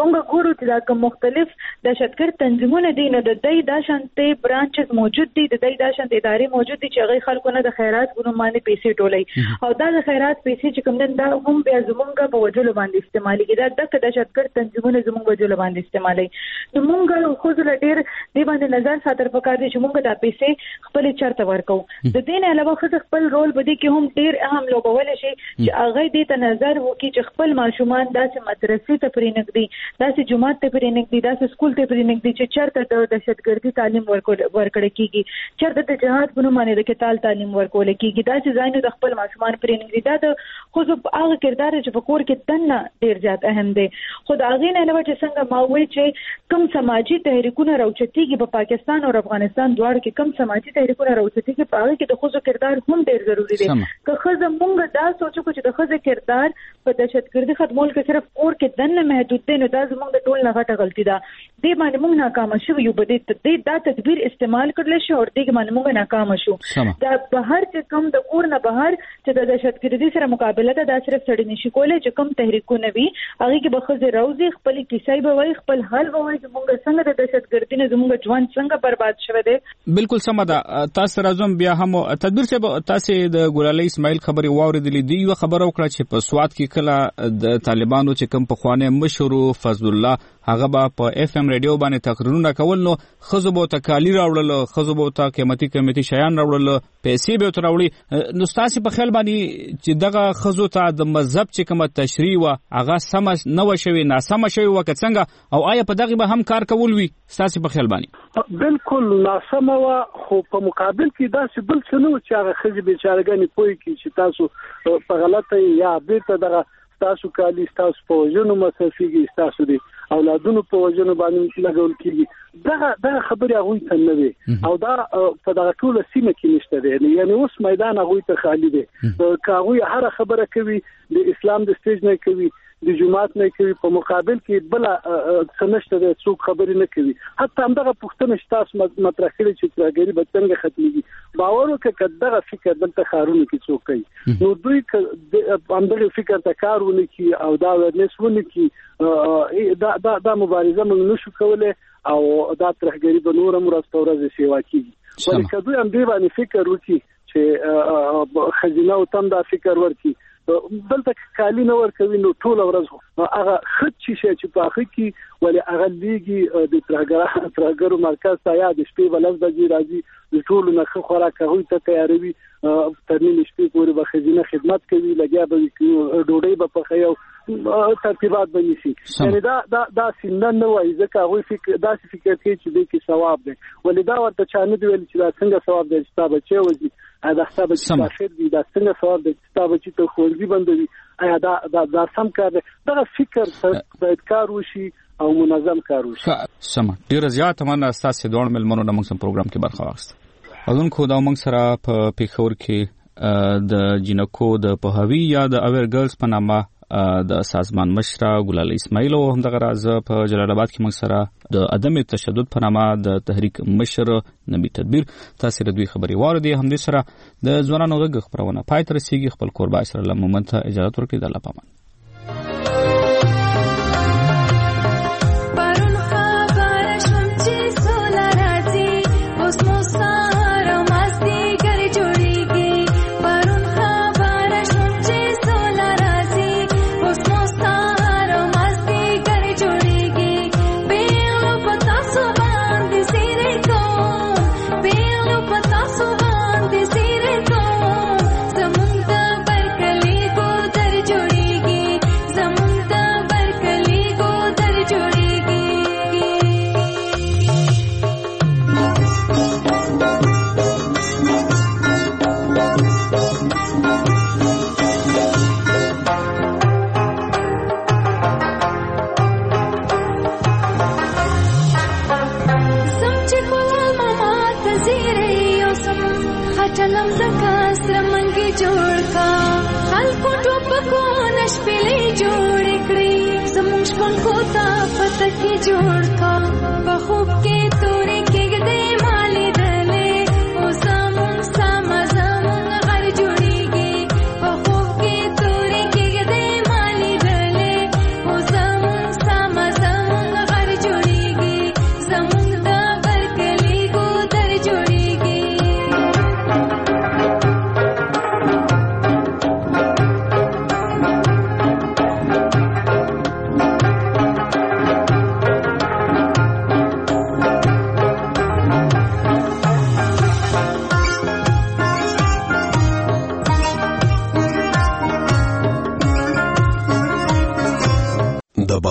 ګورو چې دا مختلف دهشتګرد تنظیمونه دي نو د دې د شانتي برانچز موجود دي د دې د شانتي ادارې موجود دي چې هغه خلکو نه د خیرات ګونو باندې پیسې ټولوي او دا د خیرات پیسې چې کوم دا هم بیا زمونږ په وجلو باندې استعمالي کیږي دا د دهشتګرد تنظیمونه زمونږ وجلو باندې استعمالي نو موږ خو زه ډیر دی باندې نظر ساتل پکار دي چې موږ دا پیسې خپل چرته ورکو د دې نه علاوه خپل رول بده کې هم ډیر اهم لوبول شي چې هغه دې ته نظر وکړي چې خپل ماشومان داسې مدرسې ته پرېنږدي داسې جماعت ته پرېنږدي داسې سکول ته پرېنږدي چې چرته د دهشتګردي تعلیم ورکړل کیږي چرته د جهاد په نوم باندې د قتال تعلیم ورکول کیږي داسې ځایونه د خپل ماشومان پرېنږدي دا د خو هغه کردار چې په کور کې دنه ډیر زیات اهم دی خو د هغې نه علاوه چې څنګه ما وویل چې کوم سماجي تحریکونه راوچتېږي په پاکستان او افغانستان دواړو کې کوم سماجي تحریکونه راوچتېږي په هغه کې د ښځو کردار هم ډیر ضروری دی که ښځه مونږ دا سوچو چې د ښځې کردار په دهشتګردي ختمول کې صرف کور کې دنه محدود دی نو دا زموږ د ټول نه غټه غلطي ده دې باندې مونږ ناکامه شو یو بده دا تدبیر استعمال کړل شو او دې باندې مونږ ناکامه شو دا بهر چې کوم د کور نه بهر چې د دهشتګردي سره مقابله ده دا صرف سړی نشي کولای چې کوم تحریکونه وي هغه کې به ښځې راوځي خپل کیسې به وایي خپل حل به وایي چې مونږ څنګه د دهشتګردي نه زموږ ژوند څنګه برباد شوی دی بالکل سم ده تاسو راځم بیا هم تدبیر چې تاسو د ګلالي اسماعیل خبري واوریدلې دی یو خبر وکړه چې په سواد کې کله د طالبانو چې کوم په خوانه مشهور فضل الله هغه په اف ام رادیو باندې تقریرونه کول نو خزو به تکالی راوړل خزو به تا قیمتي شیان راوړل پیسې به تراوړي نو تاسو په خیال باندې چې دغه خزو ته د مذهب چې کوم تشریح وا هغه سم نه وشوي ناسم شوی وکړه څنګه او آیا په دغه به هم کار کول وي تاسو په خیال باندې بالکل ناسم وا خو په مقابل کې دا څه بل څه نو چې هغه خزي بیچارهګانی پوي کی چې تاسو په غلطه یا بیرته دغه تاسو کالی تاسو په وجنو مصرفيږي تاسو دي اولادونو په وجنو باندې لګول کیږي دا خبره هغه ته نه وي او دا په دغه ټول سیمه کې نشته دی یعنی اوس میدان هغه ته خالی دی کاوی هر خبره کوي د اسلام د سټیج نه کوي د جماعت نه کوي په مقابل کې بل څنشته د څوک خبرې نه کوي حتی همدغه پښتنه شتاس مطرح کړي چې ترګری به څنګه ختميږي باور وکړه دغه فکر دلته خارونه کې څوک کوي نو دوی همدغه فکر ته کارونه کوي او دا ورنسونه کوي دا مبارزه موږ نشو کولای او دا ترګری به نور مرستورز سیوا کیږي ولکه دوی هم دی باندې فکر وکړي چې خزینه او تم دا فکر ورکړي دلته کالی نو ورکوي نو ټول ورځ هغه خط چې په اخر کې ولې هغه لیږي د ترګرو مرکز ته یا د شپې بلز بجې راځي د ټول نه خوراک هغه ته تیاروي ترنیم شپې پورې به خزینه خدمت کوي لګیا به ډوډۍ به پخې ترتیبات بنيسي یعنی دا سینه نه وایي ځکه هغه فکر داسې فکر کوي چې د کې ثواب دی ولې دا ورته چانه دی ویل چې دا څنګه ثواب دی چې تاسو چې وځي دا حساب چې شاهد دي دا څنګه ثواب دی چې تاسو چې ته خورځي بندوي ایا دا سم کار دی دا فکر باید کار وشي او منظم کار وشي سم ډیر زیات مننه تاسو دوه ملمنو د موږ پروګرام کې برخه واخیسته اذن خو دا موږ سره په پیښور کې د جنکو د پهوی یا د اویر ګرلز په نامه د سازمان مشره ګلالي اسماعیل او همدغه راز په جلال آباد کې موږ سره د عدم تشدد په نامه د تحریک مشر نبی تدبیر تاسو د دوی خبري واردی هم د سره د ځوانانو غږ خبرونه پای تر رسیدي خپل قربا سره لمومن ته اجازه ورکړي د الله پامان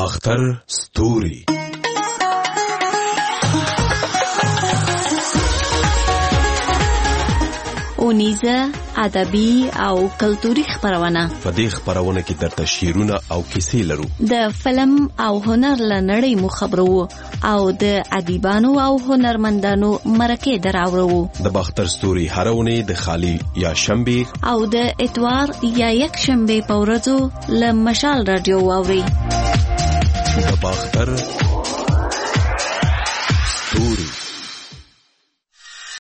باختر ستوري. اونیزه ادبي او کلتوري خبرونه. په دې خبرونه کې درته شعرونه او کیسې لرو. د فلم او هنر لنړۍ مو خبرو او د ادیبانو او هنرمندانو مرکه دراورو. د باختر ستوري هرونه د خالی یا شنبه او د اتوار یا یک شنبه په ورځو له مشال رادیو واوري. د باختر